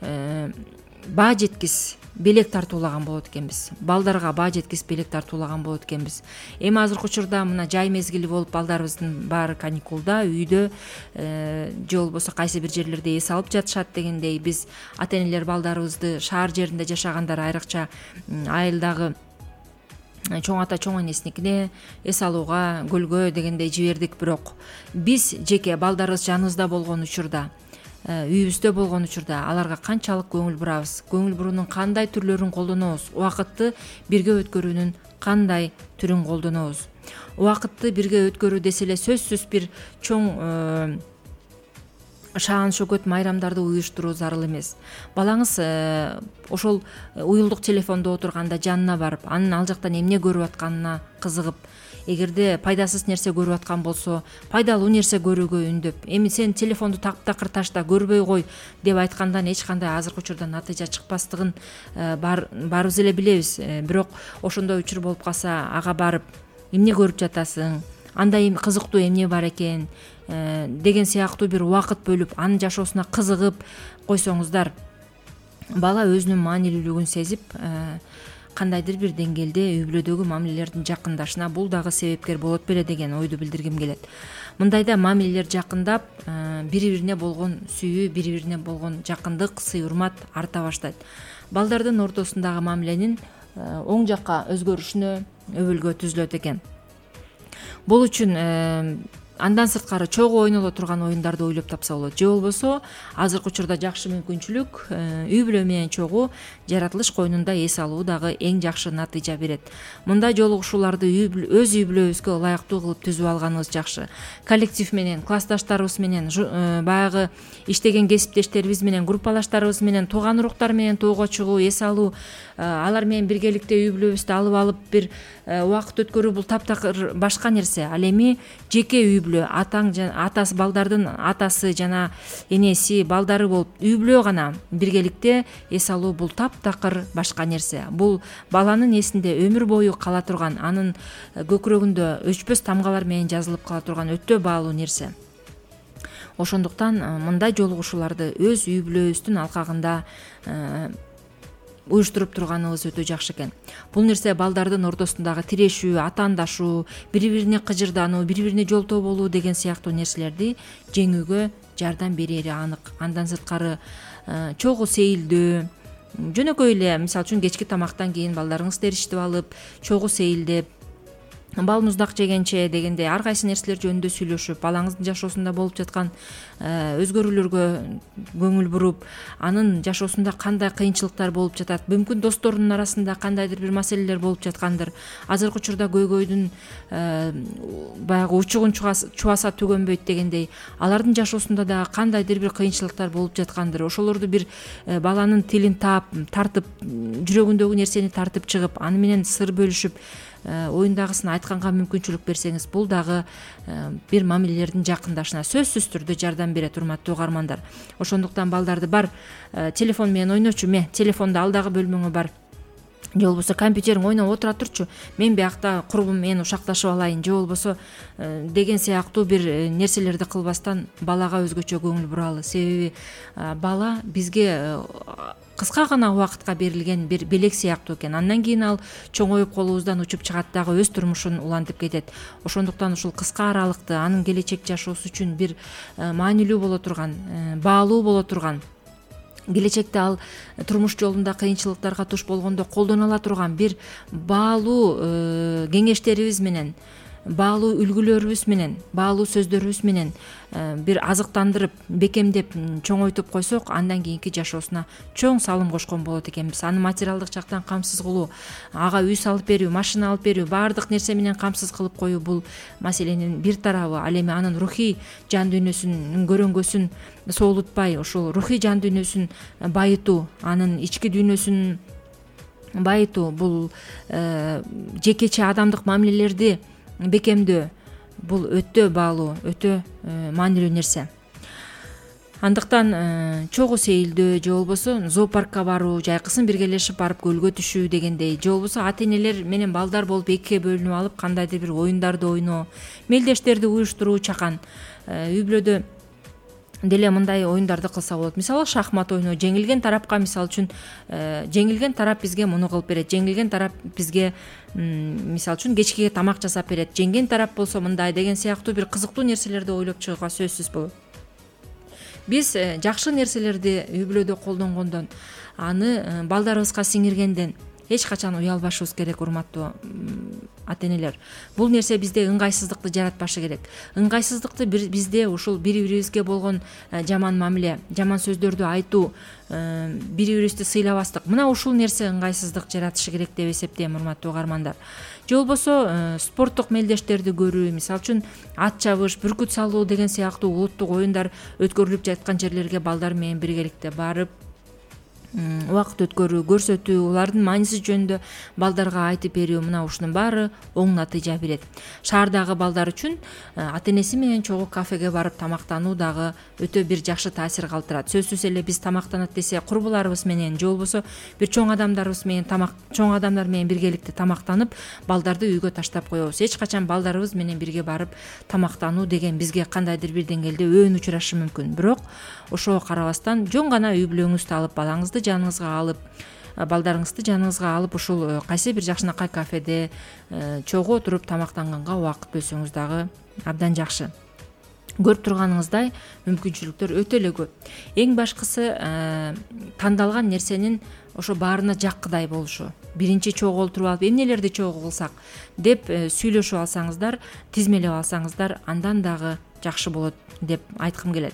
баа жеткис белек тартуулаган болот экенбиз. Балдарга баа жеткис белек тартуулаган болот экенбиз. Эми азыркы учурда мына жай мезгили болуп, балдарыбыздын баары каникулда, үйдө же болбосо кайсы бир жерлерде эс алып жатышат дегендей, биз ата энелер балдарыбызды шаар жеринде жашагандар айрыкча айылдагы чоң ата чоң энесиникине эс алууга, көлгө дегендей жибердик. Бирок биз жеке балдарыбыз жаныбызда болгон учурда, үйүбүздө болгон учурда аларга канчалык көңүл бурабыз, көңүл буруунун кандай түрлөрүн колдонобуз, убакытты бирге өткөрүүнүн кандай түрүн колдонобуз? Убакытты бирге өткөрүү десе эле сөзсүз бир чоң шаан шөкөт майрамдарды уюштуруу зарыл эмес. Балаңыз ошол уюлдук телефондо отурганда жанына барып, анын ал жактан эмне көрүп атканына кызыгып, эгерде пайдасыз нерсе көрүп аткан болсо, пайдалуу нерсе көрүүгө үндөп, эми сен телефонду такыр ташта, көрбөй кой деп айткандан эч кандай азыркы учурда натыйжа чыкпастыгын баарыбыз эле билебиз. Бирок ошондой учур болуп калса, ага барып: "Эмне көрүп жатасың? Андай кызыктуу эмне бар экен?" деген сыяктуу бир убакыт бөлүп, анын жашоосуна кызыгып койсоңуздар, бала өзүнүн маанилүүлүгүн сезип, кандайдыр бир деңгээлде үй бүлөдөгү мамилелердин жакындашына бул дагы себепкер болот беле деген ойду билдиргим келет. Мындайда мамилелер жакындап, бири бирине болгон сүйүү, бири бирине болгон жакындык, сый урмат арта баштайт. Балдардын ортосундагы мамиленин оң жакка өзгөрүшүнө өбөлгө түзүлөт экен. Бул үчүн андан сырткары чогуу ойноло турган оюндарды ойлоп тапса болот. Же болбосо азыркы учурда жакшы мүмкүнчүлүк үй бүлө менен чогуу жаратылыш коюнунда эс алуу дагы эң жакшы натыйжа берет. Мындай жолугушууларды өз үй бүлөбүзгө ылайыктуу кылып түзүп алганыбыз жакшы. Коллектив менен, классташтарыбыз менен, баягы иштеген кесиптештерибиз менен, группалаштарыбыз менен, тууган уруктар менен тоого чыгуу, эс алуу, алар менен биргеликте үй бүлөбүздү алып алып бир убакыт өткөрүү бул таптакыр башка нерсе. Ал эми жеке үй бүлө, атаң жана атасы, балдардын атасы жана энеси, балдары болуп үй бүлө гана биргеликте эс алуу бул таптакыр башка нерсе. Бул баланын эсинде өмүр бою кала турган, анын көкүрөгүндө өчпөс тамгалар менен жазылып кала турган өтө баалуу нерсе. Ошондуктан мындай жолугушууларды өз үй бүлөбүздүн алкагында уюштуруп турганыбыз өтө жакшы экен. Бул нерсе балдардын ортосундагы тирешүү, атаандашуу, бири бирине кыжырдануу, бири бирине жолтоо болуу деген сыяктуу нерселерди жеңүүгө жардам берери анык. Андан сырткары чогуу сейилдөө, жөнөкөй эле мисалы үчүн кечки тамактан кийин балдарыңызды эриштип алып, чогуу сейилдеп, бал муздак жегенче дегендей ар кайсы нерселер жөнүндө сүйлөшүп, балаңыздын жашоосунда болуп жаткан өзгөрүүлөргө көңүл буруп, анын жашоосунда кандай кыйынчылыктар болуп жатат, мүмкүн досторунун арасында кандайдыр бир маселелер болуп жаткандыр, азыркы учурда көйгөйдүн баягы учугун чубаса түгөнбөйт дегендей, алардын жашоосунда дагы кандайдыр бир кыйынчылыктар болуп жаткандыр, ошолорду бир баланын тилин таап, тартып, жүрөгүндөгү нерсени тартып чыгып, аны менен сыр бөлүшүп, оюндагысын айтканга мүмкүнчүлүк берсеңиз, бул дагы бир мамилелердин жакындашына сөзсүз түрдө жардам берет, урматтуу угармандар. Ошондуктан балдарды бар телефон менен ойночу, ме телефонду алдагы бөлмөңө бар, же болбосо компьютериң ойноп отура турчу, мен биякта курбум менен ушакташып алайын, же болбосо деген сыяктуу бир нерселерди кылбастан балага өзгөчө көңүл буралы. Себеби бала бизге кыска гана убакытка берилген бир белек сыяктуу экен. Андан кийин ал чоңоюп колубуздан учуп чыгат дагы өз турмушун улантып кетет. Ошондуктан ушул кыска аралыкты анын келечек жашоосу үчүн бир маанилүү боло турган, баалуу боло турган, келечекте ал турмуш жолунда кыйынчылыктарга туш болгондо колдоно ала турган бир баалуу кеңештерибиз менен, баалуу үлгүлөрүбүз менен, баалуу сөздөрүбүз менен бир азыктандырып, бекемдеп, чоңойтуп койсок, андан кийинки жашоосуна чоң салым кошкон болот экенбиз. Аны материалдык жактан камсыз кылуу, ага үй салып берүү, машина алып берүү, баардык нерсе менен камсыз кылып коюу бул маселенин бир тарабы. Ал эми анын рухий жан дүйнөсүнүн көрөңгөсүн соолутпай, ошол рухий жан дүйнөсүн байытуу, анын ички дүйнөсүн байытуу, бул жекече адамдык мамилелерди бекемдөө, бул өтө баалуу, өтө маанилүү нерсе. Андыктан чогуу сейилдөө, же болбосо зоопаркка баруу, жайкысын биргелешип барып көлгө түшүү дегендей, же болбосо ата-энелер менен балдар болуп экиге бөлүнүп алып кандайдыр бир оюндарды ойноо, мелдештерди уюштуруу чакан. Үй бүлөдө деле мындай оюндарды кылса болот. Мисалы шахмат ойноо, жеңилген тарапка мисалы үчүн жеңилген тарап бизге муну кылып берет, жеңилген тарап бизге мисалы үчүн кечкиге тамак жасап берет, жеңген тарап болсо мындай деген сыяктуу бир кызыктуу нерселерди ойлоп чыгууга сөзсүз болот. Биз жакшы нерселерди үй бүлөдө колдонгондон, аны балдарыбызга сиңиргенден эч качан уялбашыбыз керек, урматтуу ата-энелер. Бул нерсе бизде ыңгайсыздыкты жаратпашы керек. Ыңгайсыздыкты бизде ушул бири-бирибизге болгон жаман мамиле, жаман сөздөрдү айтуу, бири-бирибизди сыйлабастык, мына ушул нерсе ыңгайсыздык жаратышы керек деп эсептейм, урматтуу угармандар. Же болбосо спорттук мелдештерди көрүү, мисалы үчүн ат чабыш, бүркүт салуу деген сыяктуу улуттук оюндар өткөрүлүп жаткан жерлерге балдар менен биргеликте барып убакыт өткөрүү, көрсөтүү, улардын мааниси жөнүндө балдарга айтып берүү, мына ушунун баары оң натыйжа берет. Шаардагы балдар үчүн ата-энеси менен чогуу кафеге барып тамактануу дагы өтө бир жакшы таасир калтырат. Сөзсүз эле биз тамактанат десе, курбуларыбыз менен же болбосо бир чоң адамдарыбыз менен тамак, чоң адамдар менен биргеликте тамактанып, балдарды үйгө таштап коебуз. Эч качан балдарыбыз менен бирге барып тамактануу деген бизге кандайдыр бир деңгээлде өөн учурашы мүмкүн. Бирок ошого карабастан жөн гана үй бүлөңүздү алып, балаңызды жаныңызга алып, балдарыңызды жаныңызга алып, ушул кайсы бир жакшынакай кафеде чогуу отуруп тамактанганга убакыт бөлсөңүз дагы абдан жакшы. Көрүп турганыңыздай мүмкүнчүлүктөр өтө эле көп. Эң башкысы тандалган нерсенин ошо баарына жаккыдай болушу. Биринчи чогуу олтуруп алып, эмнелерди чогуу кылсак деп сүйлөшүп алсаңыздар, тизмелеп алсаңыздар, андан дагы жакшы болот деп айткым келет.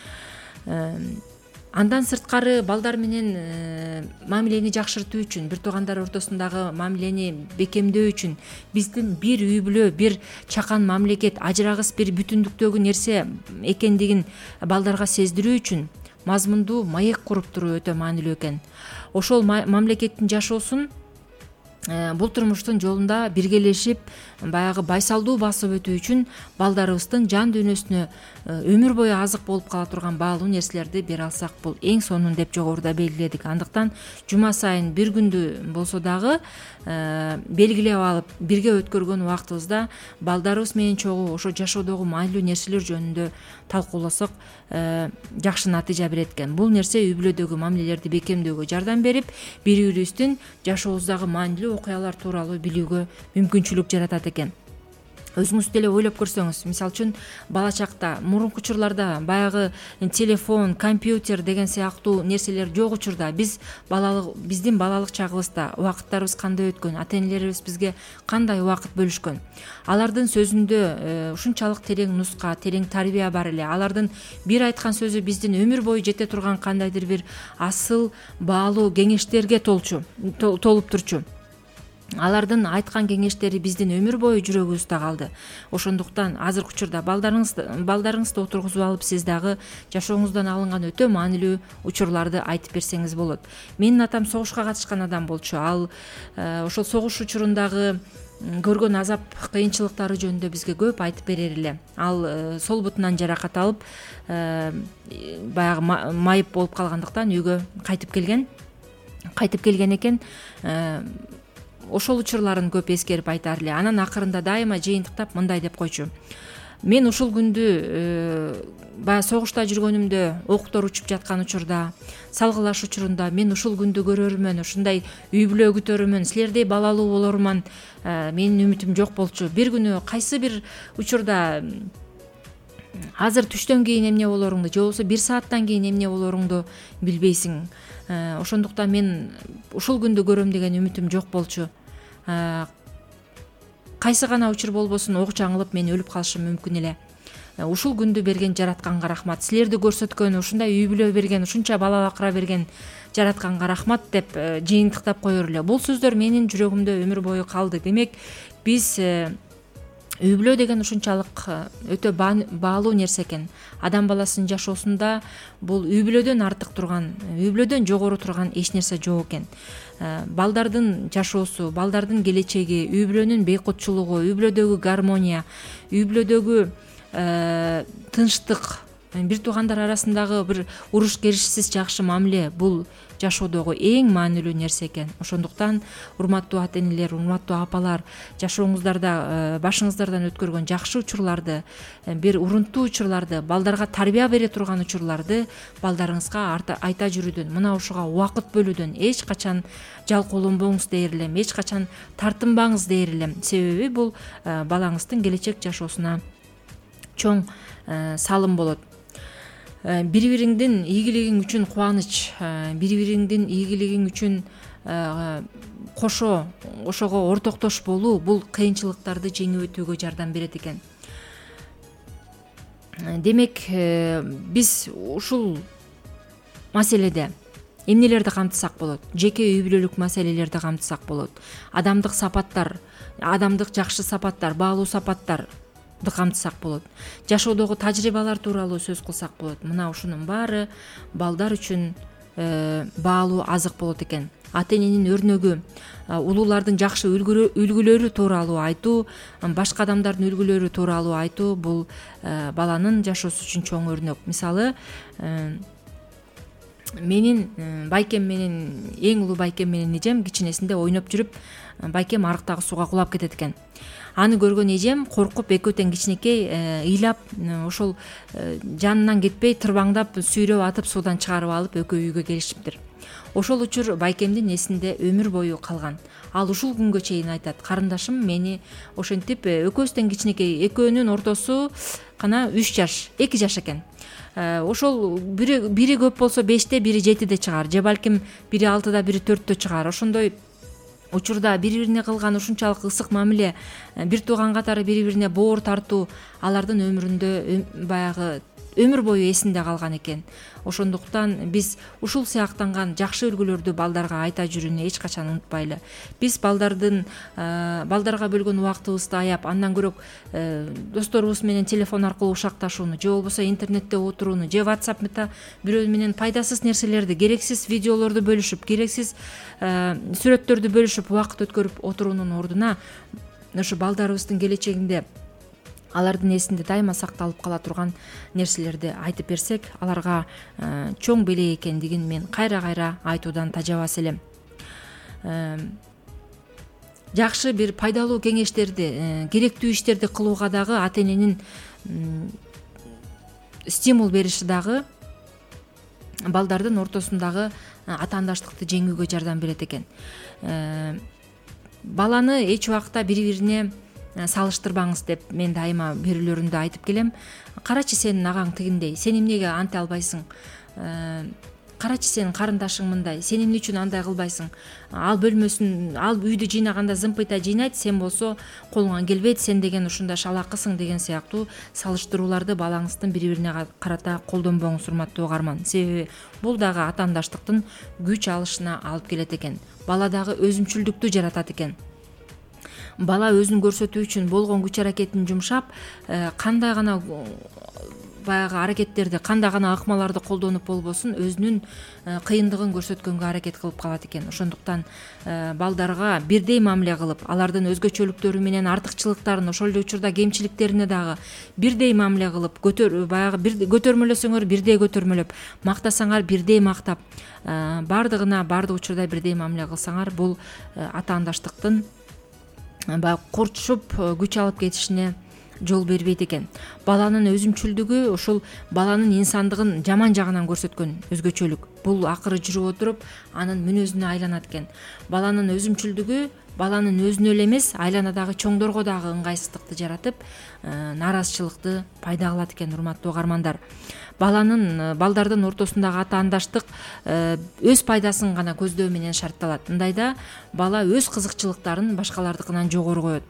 Андан сырткары балдар менен мамилени жакшыртуу үчүн, бир туугандар ортосундагы мамилени бекемдөө үчүн биздин бир үй бүлө, бир чакан мамлекет, ажырагыс бир бүтүндүктөгү нерсе экендигин балдарга сездирүү үчүн мазмундуу маек куруп туруу өтө маанилүү экен. Ошол мамлекеттин жашоосун бул турмуштун жолунда биргелешип баягы байсалдуу басып өтүү үчүн балдарыбыздын жан дүйнөсүнө өмүр бою азык болуп кала турган баалуу нерселерди бере алсак бул эң сонун деп жогоруда белгиледик. Андыктан жума сайын бир күндү болсо дагы белгилеп алып бирге өткөргөн убактыбызда балдарыбыз менен чогуу ошо жашоодогу маанилүү нерселер жөнүндө талкууласак жакшы натыйжа берет экен. Бул нерсе үй бүлөдөгү мамилелерди бекемдөөгө жардам берип, бири бирибиздин жашообуздагы маанилүү окуялар тууралуу билүүгө мүмкүнчүлүк жаратат экен. Өзүңүз деле ойлоп көрсөңүз, мисалы үчүн бала чакта мурунку учурларда баягы телефон, компьютер деген сыяктуу нерселер жок учурда биз балалык биздин балалык чагыбызда убакыттарыбыз кандай өткөн, ата-энелерибиз бизге кандай убакыт бөлүшкөн. Алардын сөзүндө ушунчалык терең нуска, терең тарбия бар эле. Алардын бир айткан сөзү биздин өмүр бою жете турган кандайдыр бир асыл, баалуу кеңештерге толчу, толуп турчу. Алардын айткан кеңештери биздин өмүр бою жүрөгүбүздө калды. Ошондуктан азыркы учурда балдарыңызды балдарыңызды отургузуп алып, сиз дагы жашооңуздан алынган өтө маанилүү учурларды айтып берсеңиз болот. Менин атам согушка катышкан адам болчу. Ал ошол согуш учурундагы көргөн азап, кыйынчылыктары жөнүндө бизге көп айтып берер эле. Ал сол бутунан жаракат алып, баягы майып болуп калгандыктан үйгө кайтып келген. Кайтып келген экен. Ошол учурларын көп эскерип айтар эле. Анан акырында дайыма жыйынтыктап мындай деп койчу: мен ушул күндү баягы согушта жүргөнүмдө, октор учуп жаткан учурда, салгылаш учурунда мен ушул күндү көрөрмүн, ушундай үй бүлө күтөрмүн, силердей балалуу болормун, менин үмүтүм жок болчу. Бир күнү кайсы бир учурда азыр түштөн кийин эмне болоруңду, же болбосо бир сааттан кийин эмне болоруңду билбейсиң. Ошондуктан мен ушул күндү көрөм деген үмүтүм жок болчу. Кайсы гана учур болбосун ок жаңылып мен өлүп калышым мүмкүн эле. Ушул күндү берген жаратканга рахмат. Силерди көрсөткөн, ушундай үй бүлө берген, ушунча бала бакыра берген жаратканга рахмат деп жыйынтыктап коёр эле. Бул сөздөр менин жүрөгүмдө өмүр бою калды. Демек, биз үй бүлө деген ушунчалык өтө баалуу нерсе экен. Адам баласынын жашоосунда бул үй бүлөдөн артык турган, үй бүлөдөн жогору турган эч нерсе жок экен. Балдардын жашоосу, балдардын келечеги, үй бүлөнүн бейкутчулугу, үй бүлөдөгү гармония, үй бүлөдөгү тынчтык, бир туугандар арасындагы бир уруш керишсиз жакшы мамиле бул жашоодогу эң маанилүү нерсе экен. Ошондуктан урматтуу ата-энелер, урматтуу апалар, жашооңуздарда башыңыздардан өткөргөн жакшы учурларды, бир урунттуу учурларды, балдарга тарбия бере турган учурларды балдарыңызга айта жүрүүдөн, мына ушуга убакыт бөлүүдөн эч качан жалкоолонбоңуз дейер элем, эч качан тартынбаңыз дейер элем. Себеби бул балаңыздын келечек жашоосуна чоң салым болот. Бири-бириңдин ийгилигиң үчүн кубаныч, бири-бириңдин ийгилигиң үчүн кошо ошого ортоктош болуу бул кыйынчылыктарды жеңип өтүүгө жардам берет экен. Демек, биз ушул маселеде эмнелерди камтысак болот? Жеке үй бүлөлүк маселелерди камтысак болот. Адамдык сапаттар, адамдык жакшы сапаттар, баалуу сапаттар камтысак болот. Жашоодогу тажрыйбалар тууралуу сөз кылсак болот. Мына ушунун баары балдар үчүн баалуу азык болот экен. Ата-эненин өрнөгү, улуулардын жакшы үлгүлөрү тууралуу айтуу, башка адамдардын үлгүлөрү тууралуу айтуу бул баланын жашоосу үчүн чоң өрнөк. Мисалы, менин байкем менен, эң улуу байкем менен эжем кичинесинде ойноп жүрүп, байкем арыктагы сууга кулап кетет экен. Аны көргөн эжем коркуп экөө тең кичинекей ыйлап, ошол жанынан кетпей тырбаңдап сүйрөп атып суудан чыгарып алып экөө үйгө келишиптир. Ошол учур байкемдин эсинде өмүр бою калган. Ал ушул күнгө чейин айтат: карындашым мени ошентип экөөбүз тең кичинекей, экөөнүн ортосу кана үч жаш, эки жаш экен. Ошол бири бири көп болсо беште, бири жетиде чыгар, же балким бири алтыда, бири төрттө чыгар. Ошондой учурда бири-бирине кылган ушунчалык ысык мамиле, бир тууган катары бири-бирине боор тартуу алардын өмүрүндө баягы өмүр бою эсинде калган экен. Ошондуктан биз ушул сыяктанган жакшы үлгүлөрдү балдарга айта жүрүүнү эч качан унутпайлы. Биз балдардын балдарга бөлгөн убактыбызды аяп, андан көрөк досторубуз менен телефон аркылуу ушакташууну, же болбосо интернетте отурууну, же WhatsApp бирөө менен пайдасыз нерселерди, керексиз видеолорду бөлүшүп, керексиз сүрөттөрдү бөлүшүп убакыт өткөрүп отуруунун ордуна ошо балдарыбыздын келечегинде алардын эсинде дайыма сакталып кала турган нерселерди айтып берсек, аларга чоң белек экендигин мен кайра кайра айтуудан тажабас элем. Жакшы бир пайдалуу кеңештерди, керектүү иштерди кылууга дагы ата эненин стимул бериши дагы балдардын ортосундагы атаандаштыкты жеңүүгө жардам берет экен. Баланы эч убакта бири-бирине салыштырбаңыз деп мен дайыма берүүлөрүмдө айтып келем. Карачы, сенин агаң тигиндей, сен эмнеге анте албайсың? Карачы, сенин карындашың мындай, сен эмне үчүн андай кылбайсың? Ал бөлмөсүн, ал үйдү жыйнаганда зымпыйта жыйнайт, сен болсо колуңан келбейт, сен деген ушундай шалакысың деген сыяктуу салыштырууларды балаңыздын бири-бирине карата колдонбоңуз, урматтуу угарман. Себеби бул дагы атаандаштыктын күч алышына алып келет экен. Бала дагы өзүмчүлдүктү жаратат экен. Бала өзүн көрсөтүү үчүн болгон күч аракетин жумшап, кандай гана баягы аракеттерди, кандай гана ыкмаларды колдонуп болбосун өзүнүн кыйындыгын көрсөткөнгө аракет кылып калат экен. Ошондуктан балдарга бирдей мамиле кылып, алардын өзгөчөлүктөрү менен артыкчылыктарын, ошол эле учурда кемчиликтерине дагы бирдей мамиле кылып, көтөр баягы көтөрмөлөсөңөр бирдей көтөрмөлөп, мактасаңар бирдей мактап, бардыгына бардык учурда бирдей мамиле кылсаңар, бул атаандаштыктын баягы курчуп күч алып кетишине жол бербейт экен. Баланын өзүмчүлдүгү ушул баланын инсандыгын жаман жагынан көрсөткөн өзгөчөлүк. Бул акыры жүрүп отуруп анын мүнөзүнө айланат экен. Баланын өзүмчүлдүгү баланын өзүнө эле эмес, айланадагы чоңдорго дагы ыңгайсыздыкты жаратып, нааразычылыкты пайда кылат экен, урматтуу угармандар. Баланын балдардын ортосундагы атаандаштык өз пайдасын гана көздөө менен шартталат. Мындайда бала өз кызыкчылыктарын башкалардыкынан жогору коет.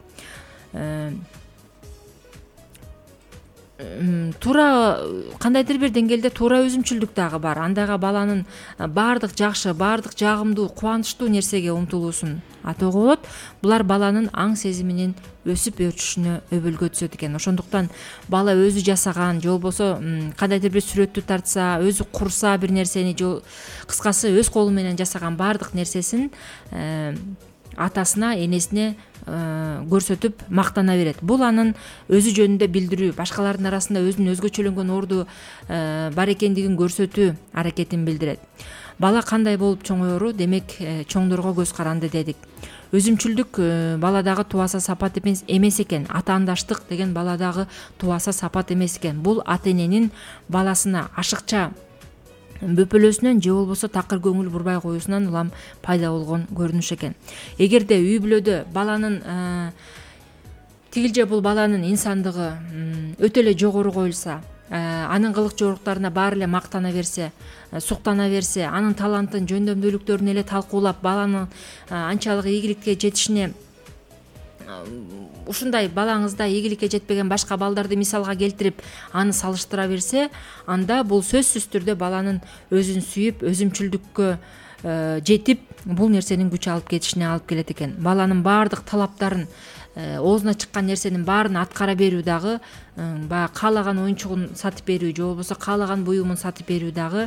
Туура кандайдыр бир деңгээлде туура өзүмчүлдүк дагы бар. Андайга баланын баардык жакшы, баардык жагымдуу, кубанычтуу нерсеге умтулуусун атоого болот. Булар баланын аң сезиминин өсүп өчүшүнө өбөлгө түзөт экен. Ошондуктан бала өзү жасаган, же болбосо кандайдыр бир сүрөттү тартса, өзү курса бир нерсени, кыскасы өз колу менен жасаган баардык нерсесин атасына, энесине көрсөтүп мактана берет. Бул анын өзү жөнүндө билдирүү, башкалардын арасында өзүнүн өзгөчөлөнгөн орду бар экендигин көрсөтүү аракетин билдирет. Бала кандай болуп чоңоеру, демек чоңдорго көз каранды дедик. Өзүмчүлдүк баладагы тубаса сапат эмес экен. Атаандаштык деген баладагы тубаса сапат эмес экен. Бул ата эненин баласына ашыкча бөпөлөсүнөн же болбосо такыр көңүл бурбай коюусунан улам пайда болгон көрүнүш экен. Эгерде үй бүлөдө баланын тигилже бул баланын инсандыгы өтө эле жогору коюлса, анын кылык жоруктарына баары эле мактана берсе, суктана берсе, анын талантын, жөндөмдүүлүктөрүн эле талкуулап, баланын анчалык ийгиликке жетишине, ушундай балаңызда ийгиликке жетпеген башка балдарды мисалга келтирип аны салыштыра берсе, анда бул сөзсүз түрдө баланын өзүн сүйүп, өзүмчүлдүккө жетип, бул нерсенин күч алып кетишине алып келет экен. Баланын баардык талаптарын, оозуна чыккан нерсенин баарын аткара берүү дагы, баягы каалаган оюнчугун сатып берүү, же болбосо каалаган буюмун сатып берүү дагы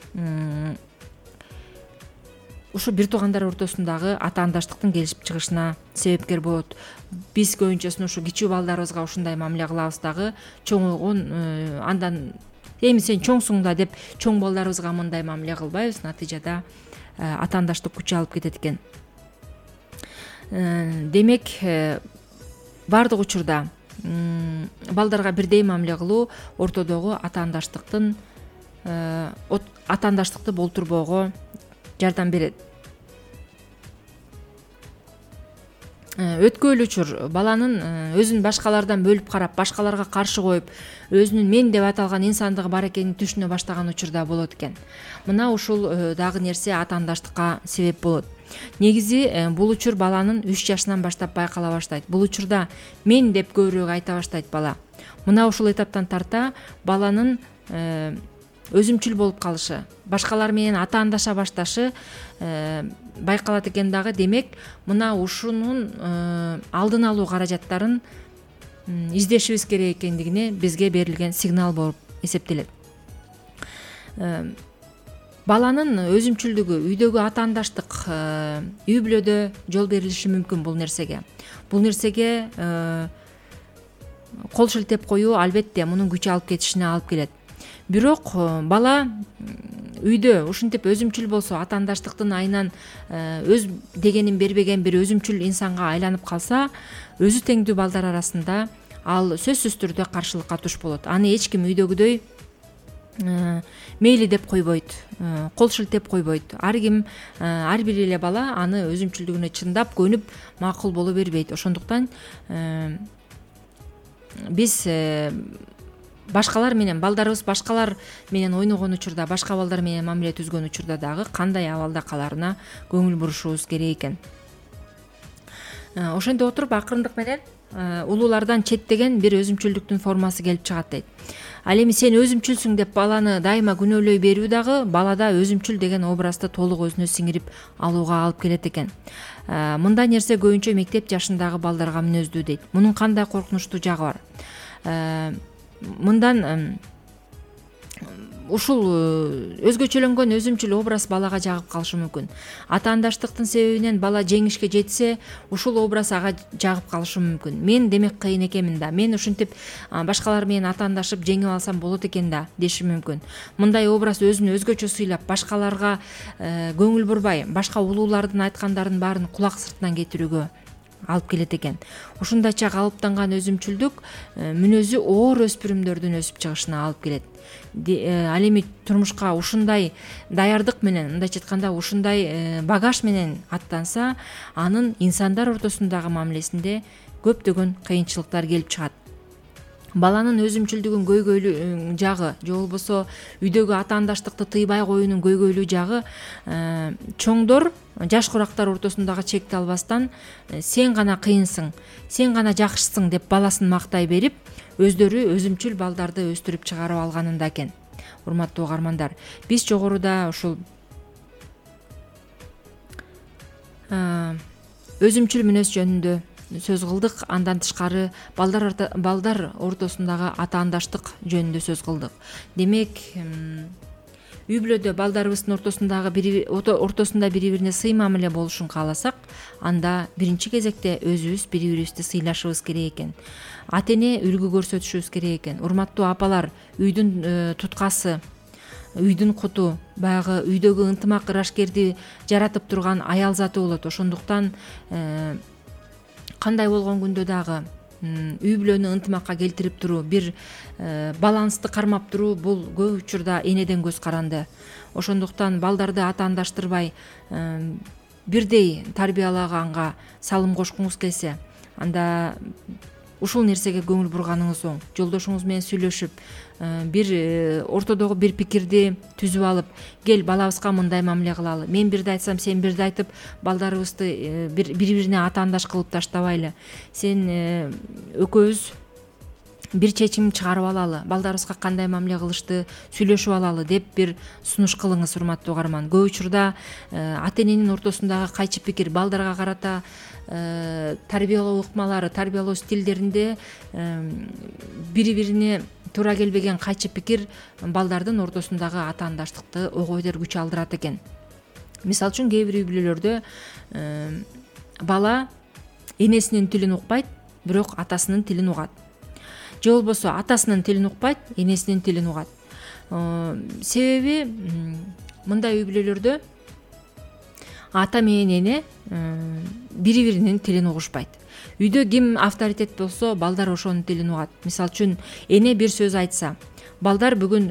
ушу бир туугандар ортосундагы атаандаштыктын келишип чыгышына себепкер болот. Биз көбүнчөсүн ушу кичүү балдарыбызга ушундай мамиле кылабыз дагы, чоңойгон андан эми сен чоңсуң да деп чоң балдарыбызга мындай мамиле кылбайбыз. Натыйжада атаандаштык күч алып кетет экен. Демек, баардык учурда балдарга бирдей мамиле кылуу ортодогу атаандаштыктын атаандаштыкты болтурбоого жардам берет. Өткөөлүү учур баланын өзүн башкалардан бөлүп карап, башкаларга каршы коюп, өзүнүн мен деп аталган инсандыгы бар экенин түшүнө баштаган учурда болот экен. Мына ушул дагы нерсе атаандаштыкка себеп болот. Негизи бул учур баланын үч жашынан баштап байкала баштайт. Бул учурда мен деп көбүрөөк айта баштайт бала. Мына ушул этаптан тарта баланын өзүмчүл болуп калышы, башкалар менен атаандаша башташы байкалат экен дагы. Демек мына ушунун алдын алуу каражаттарын издешибиз керек экендигине бизге берилген сигнал болуп эсептелет. Баланын өзүмчүлдүгү, үйдөгү атаандаштык, үй бүлөдө жол берилиши мүмкүн бул нерсеге. Бул нерсеге кол шилтеп коюу албетте мунун күч алып кетишине алып келет. Бирок бала үйдө ушинтип өзүмчүл болсо, атаандаштыктын айынан өз дегенин бербеген бир өзүмчүл инсанга айланып калса, өзү теңдүү балдар арасында ал сөзсүз түрдө каршылыкка туш болот. Аны эч ким үйдөгүдөй мейли деп койбойт, кол шилтеп койбойт. Ар ким, ар бир эле бала аны өзүмчүлдүгүнө чындап көнүп макул боло бербейт. Ошондуктан биз башкалар менен, балдарыбыз башкалар менен ойногон учурда, башка балдар менен мамиле түзгөн учурда дагы кандай абалда каларына көңүл бурушубуз керек экен. Ошентип отуруп акырындык менен улуулардан четтеген бир өзүмчүлдүктүн формасы келип чыгат дейт. Ал эми сен өзүмчүлсүң деп баланы дайыма күнөөлөй берүү дагы балада өзүмчүл деген образды толук өзүнө сиңирип алууга алып келет экен. Мындай нерсе көбүнчө мектеп жашындагы балдарга мүнөздүү дейт. Мунун кандай коркунучтуу жагы бар? Мындан ушул өзгөчөлөнгөн өзүмчүл образ балага жагып калышы мүмкүн. Атаандаштыктын себебинен бала жеңишке жетсе, ушул образ ага жагып калышы мүмкүн. Мен демек кыйын экенмин да, мен ушинтип башкалар менен атаандашып жеңип алсам болот экен да деши мүмкүн. Мындай образ өзүн өзгөчө сыйлап, башкаларга көңүл бурбай, башка улуулардын айткандарын баарын кулак сыртынан кетирүүгө алып келет экен. Ушундайча калыптанган өзүмчүлдүк мүнөзү оор өспүрүмдөрдүн өсүп чыгышына алып келет. Ал эми турмушка ушундай даярдык менен, мындайча айтканда ушундай багаж менен аттанса, анын инсандар ортосундагы мамилесинде көптөгөн кыйынчылыктар келип чыгат. Баланын өзүмчүлдүгүн көйгөйлүү жагы, же болбосо үйдөгү атаандаштыкты тыйбай коюунун көйгөйлүү жагы чоңдор жаш курактар ортосундагы чекти албастан сен гана кыйынсың, сен гана жакшысың деп баласын мактай берип, өздөрү өзүмчүл балдарды өстүрүп чыгарып алганында экен. Урматтуу угармандар, биз жогоруда ушул өзүмчүл мүнөз жөнүндө сөз кылдык. Андан тышкары балдар балдар ортосундагы атаандаштык жөнүндө сөз кылдык. Демек, үй бүлөдө балдарыбыздын ортосундагы бири ортосунда бири-бирине сый мамиле болушун кааласак, анда биринчи кезекте өзүбүз бири-бирибизди сыйлашыбыз керек экен. Ата-эне үлгү көрсөтүшүбүз керек экен. Урматтуу апалар, үйдүн туткасы, үйдүн куту, баягы үйдөгү ынтымак ырашкерди жаратып турган аял заты болот. Ошондуктан кандай болгон күндө дагы үй бүлөнү ынтымакка келтирип туруу, бир балансты кармап туруу, бул көп учурда энеден көз каранды. Ошондуктан балдарды атаандаштырбай бирдей тарбиялаганга салым кошкуңуз келсе, анда ушул нерсеге көңүл бурганыңыз оң. Жолдошуңуз менен сүйлөшүп, бир ортодогу бир пикирди түзүп алып, кел балабызга мындай мамиле кылалы, мен бирди айтсам сен бирди айтып, балдарыбызды бири-бирине атаандаш кылып таштабайлы. Сен экөөбүз бир чечим чыгарып алалы, балдарыбызга кандай мамиле кылышты сүйлөшүп алалы деп бир сунуш кылыңыз, урматтуу угарман. Көп учурда ата-эненин ортосундагы кайчы пикир, балдарга карата тарбиялоо ыкмалары, тарбиялоо стилдеринде бири-бирине туура келбеген кайчы пикир балдардын ортосундагы атаандаштыкты ого бетер күч алдырат экен. Мисалы үчүн, кээ бир үй бүлөлөрдө бала энесинин тилин укпайт, бирок атасынын тилин угат. Же болбосо атасынын тилин укпайт, энесинин тилин угат. Себеби мындай үй бүлөлөрдө ата менен эне бири-биринин тилин угушпайт. Үйдө ким авторитет болсо, балдар ошонун тилин угат. Мисалы үчүн, эне бир сөз айтса, балдар бүгүн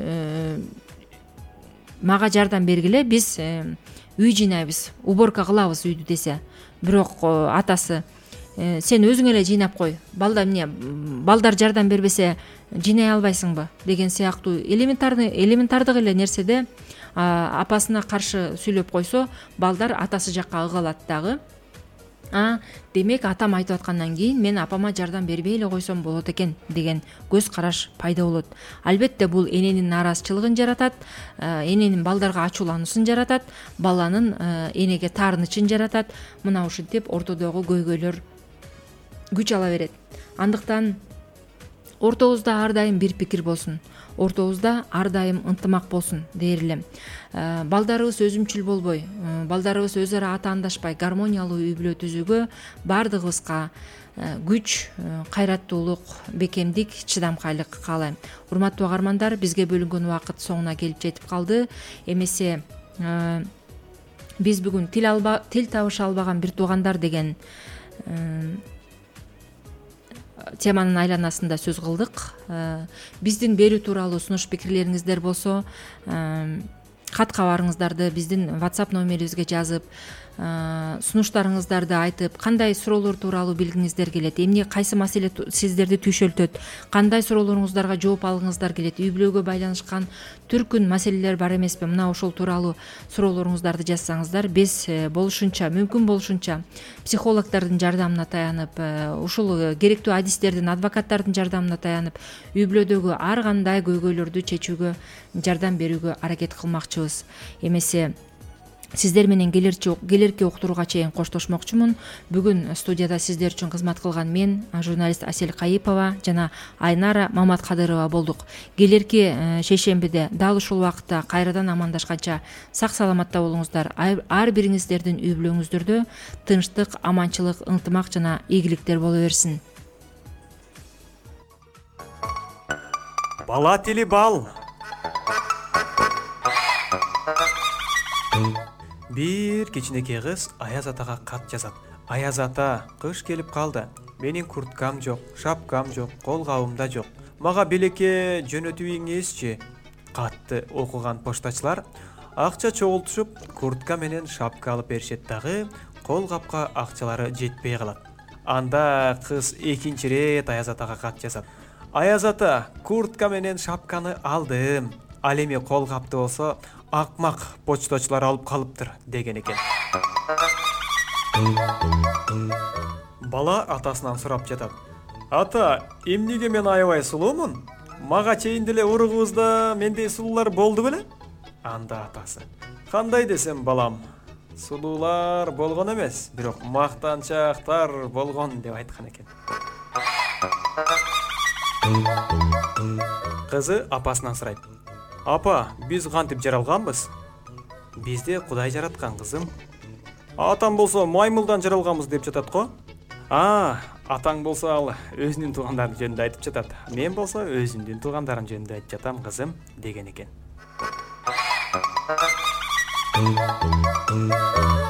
мага жардам бергиле, биз үй жыйнайбыз, уборка кылабыз үйдү десе, бирок атасы сен өзүң эле жыйнап кой, балдар эмне, балдар жардам бербесе жыйнай албайсыңбы деген сыяктуу элементарный элементардык эле нерседе апасына каршы сүйлөп койсо, балдар атасы жакка ыга алат дагы. а демек атам айтып аткандан кийин мен апама жардам бербей эле койсом болот экен деген көз караш пайда болот. Албетте бул эненин нааразычылыгын жаратат, эненин балдарга ачуулануусун жаратат, баланын энеге таарынычын жаратат. Мына ушинтип ортодогу көйгөйлөр күч ала берет. Андыктан ортобузда ар дайым бир пикир болсун, ортобузда ар дайым ынтымак болсун дээр элем. Балдарыбыз өзүмчүл болбой, балдарыбыз өз ара атаандашпай гармониялуу үй бүлө түзүүгө баардыгыбызга күч, кайраттуулук, бекемдик, чыдамкайлык каалайм. Урматтуу угармандар, бизге бөлүнгөн убакыт соңуна келип жетип калды. Эмесе биз бүгүн тил алба, тил табыша албаган бир туугандар деген теманын айланасында сөз кылдык. Биздин берүү тууралуу сунуш пикирлериңиздер болсо, кат кабарыңыздарды биздин WhatsApp номерибизге жазып, сунуштарыңыздарды айтып, кандай суроолор тууралуу билгиңиздер келет, эмне кайсы маселе сиздерди түйшөлтөт, кандай суроолоруңуздарга жооп алгыңыздар келет, үй бүлөгө байланышкан түркүн маселелер бар эмеспи? Мына ошол тууралуу суроолоруңуздарды жазсаңыздар, биз болушунча, мүмкүн болушунча психологдордун жардамына таянып, ушул керектүү адистердин, адвокаттардын жардамына таянып, үй бүлөдөгү ар кандай көйгөйлөрдү чечүүгө жардам берүүгө аракет кылмакчыбыз. Эмесе сиздер менен келерки уктурууга чейин коштошмокчумун. Бүгүн студияда сиздер үчүн кызмат кылган мен, журналист Асель Кайыпова жана Айнара Маматкадырова болдук. Келерки шейшембиде дал ушул убакытта кайрадан амандашканча сак саламатта болуңуздар. Ар бириңиздердин үй бүлөңүздөрдө тынчтык, аманчылык, ынтымак жана ийгиликтер боло берсин. Бала тили бал. Бир кичинекей кыз Аяз атага кат жазат. Аяз ата, кыш келип калды. Менин курткам жок, шапкам жок, колгабым жок. Мага белекке жөнөтүңүзчү. Катты окуган поштачылар акча чогултушуп, куртка менен шапка алып беришет дагы, колгапка акчалары жетпей калат. Анда кыз экинчи рет Аяз атага кат жазат. Аяз ата, куртка менен шапканы алдым. Ал эми колгапты болсо акмак почтачылар алып калыптыр деген экен. Бала атасынан сурап жатат. Ата, эмнеге мен аябай сулуумун? Мага чейин деле уругубузда мендей сулуулар болду беле? Анда атасы: кандай десем балам, сулуулар болгон эмес, бирок мактанчактар болгон деп айткан экен. Кызы апасынан сурайт. Апа, биз кантип жаралганбыз? Бизди Кудай жараткан, кызым. Атам болсо маймылдан жаралганбыз деп жатат го. А, атаң болсо ал өзүнүн туугандарын жөнүндө айтып жатат. Мен болсо өзүмдүн туугандарым жөнүндө айтып жатам, кызым, деген экен.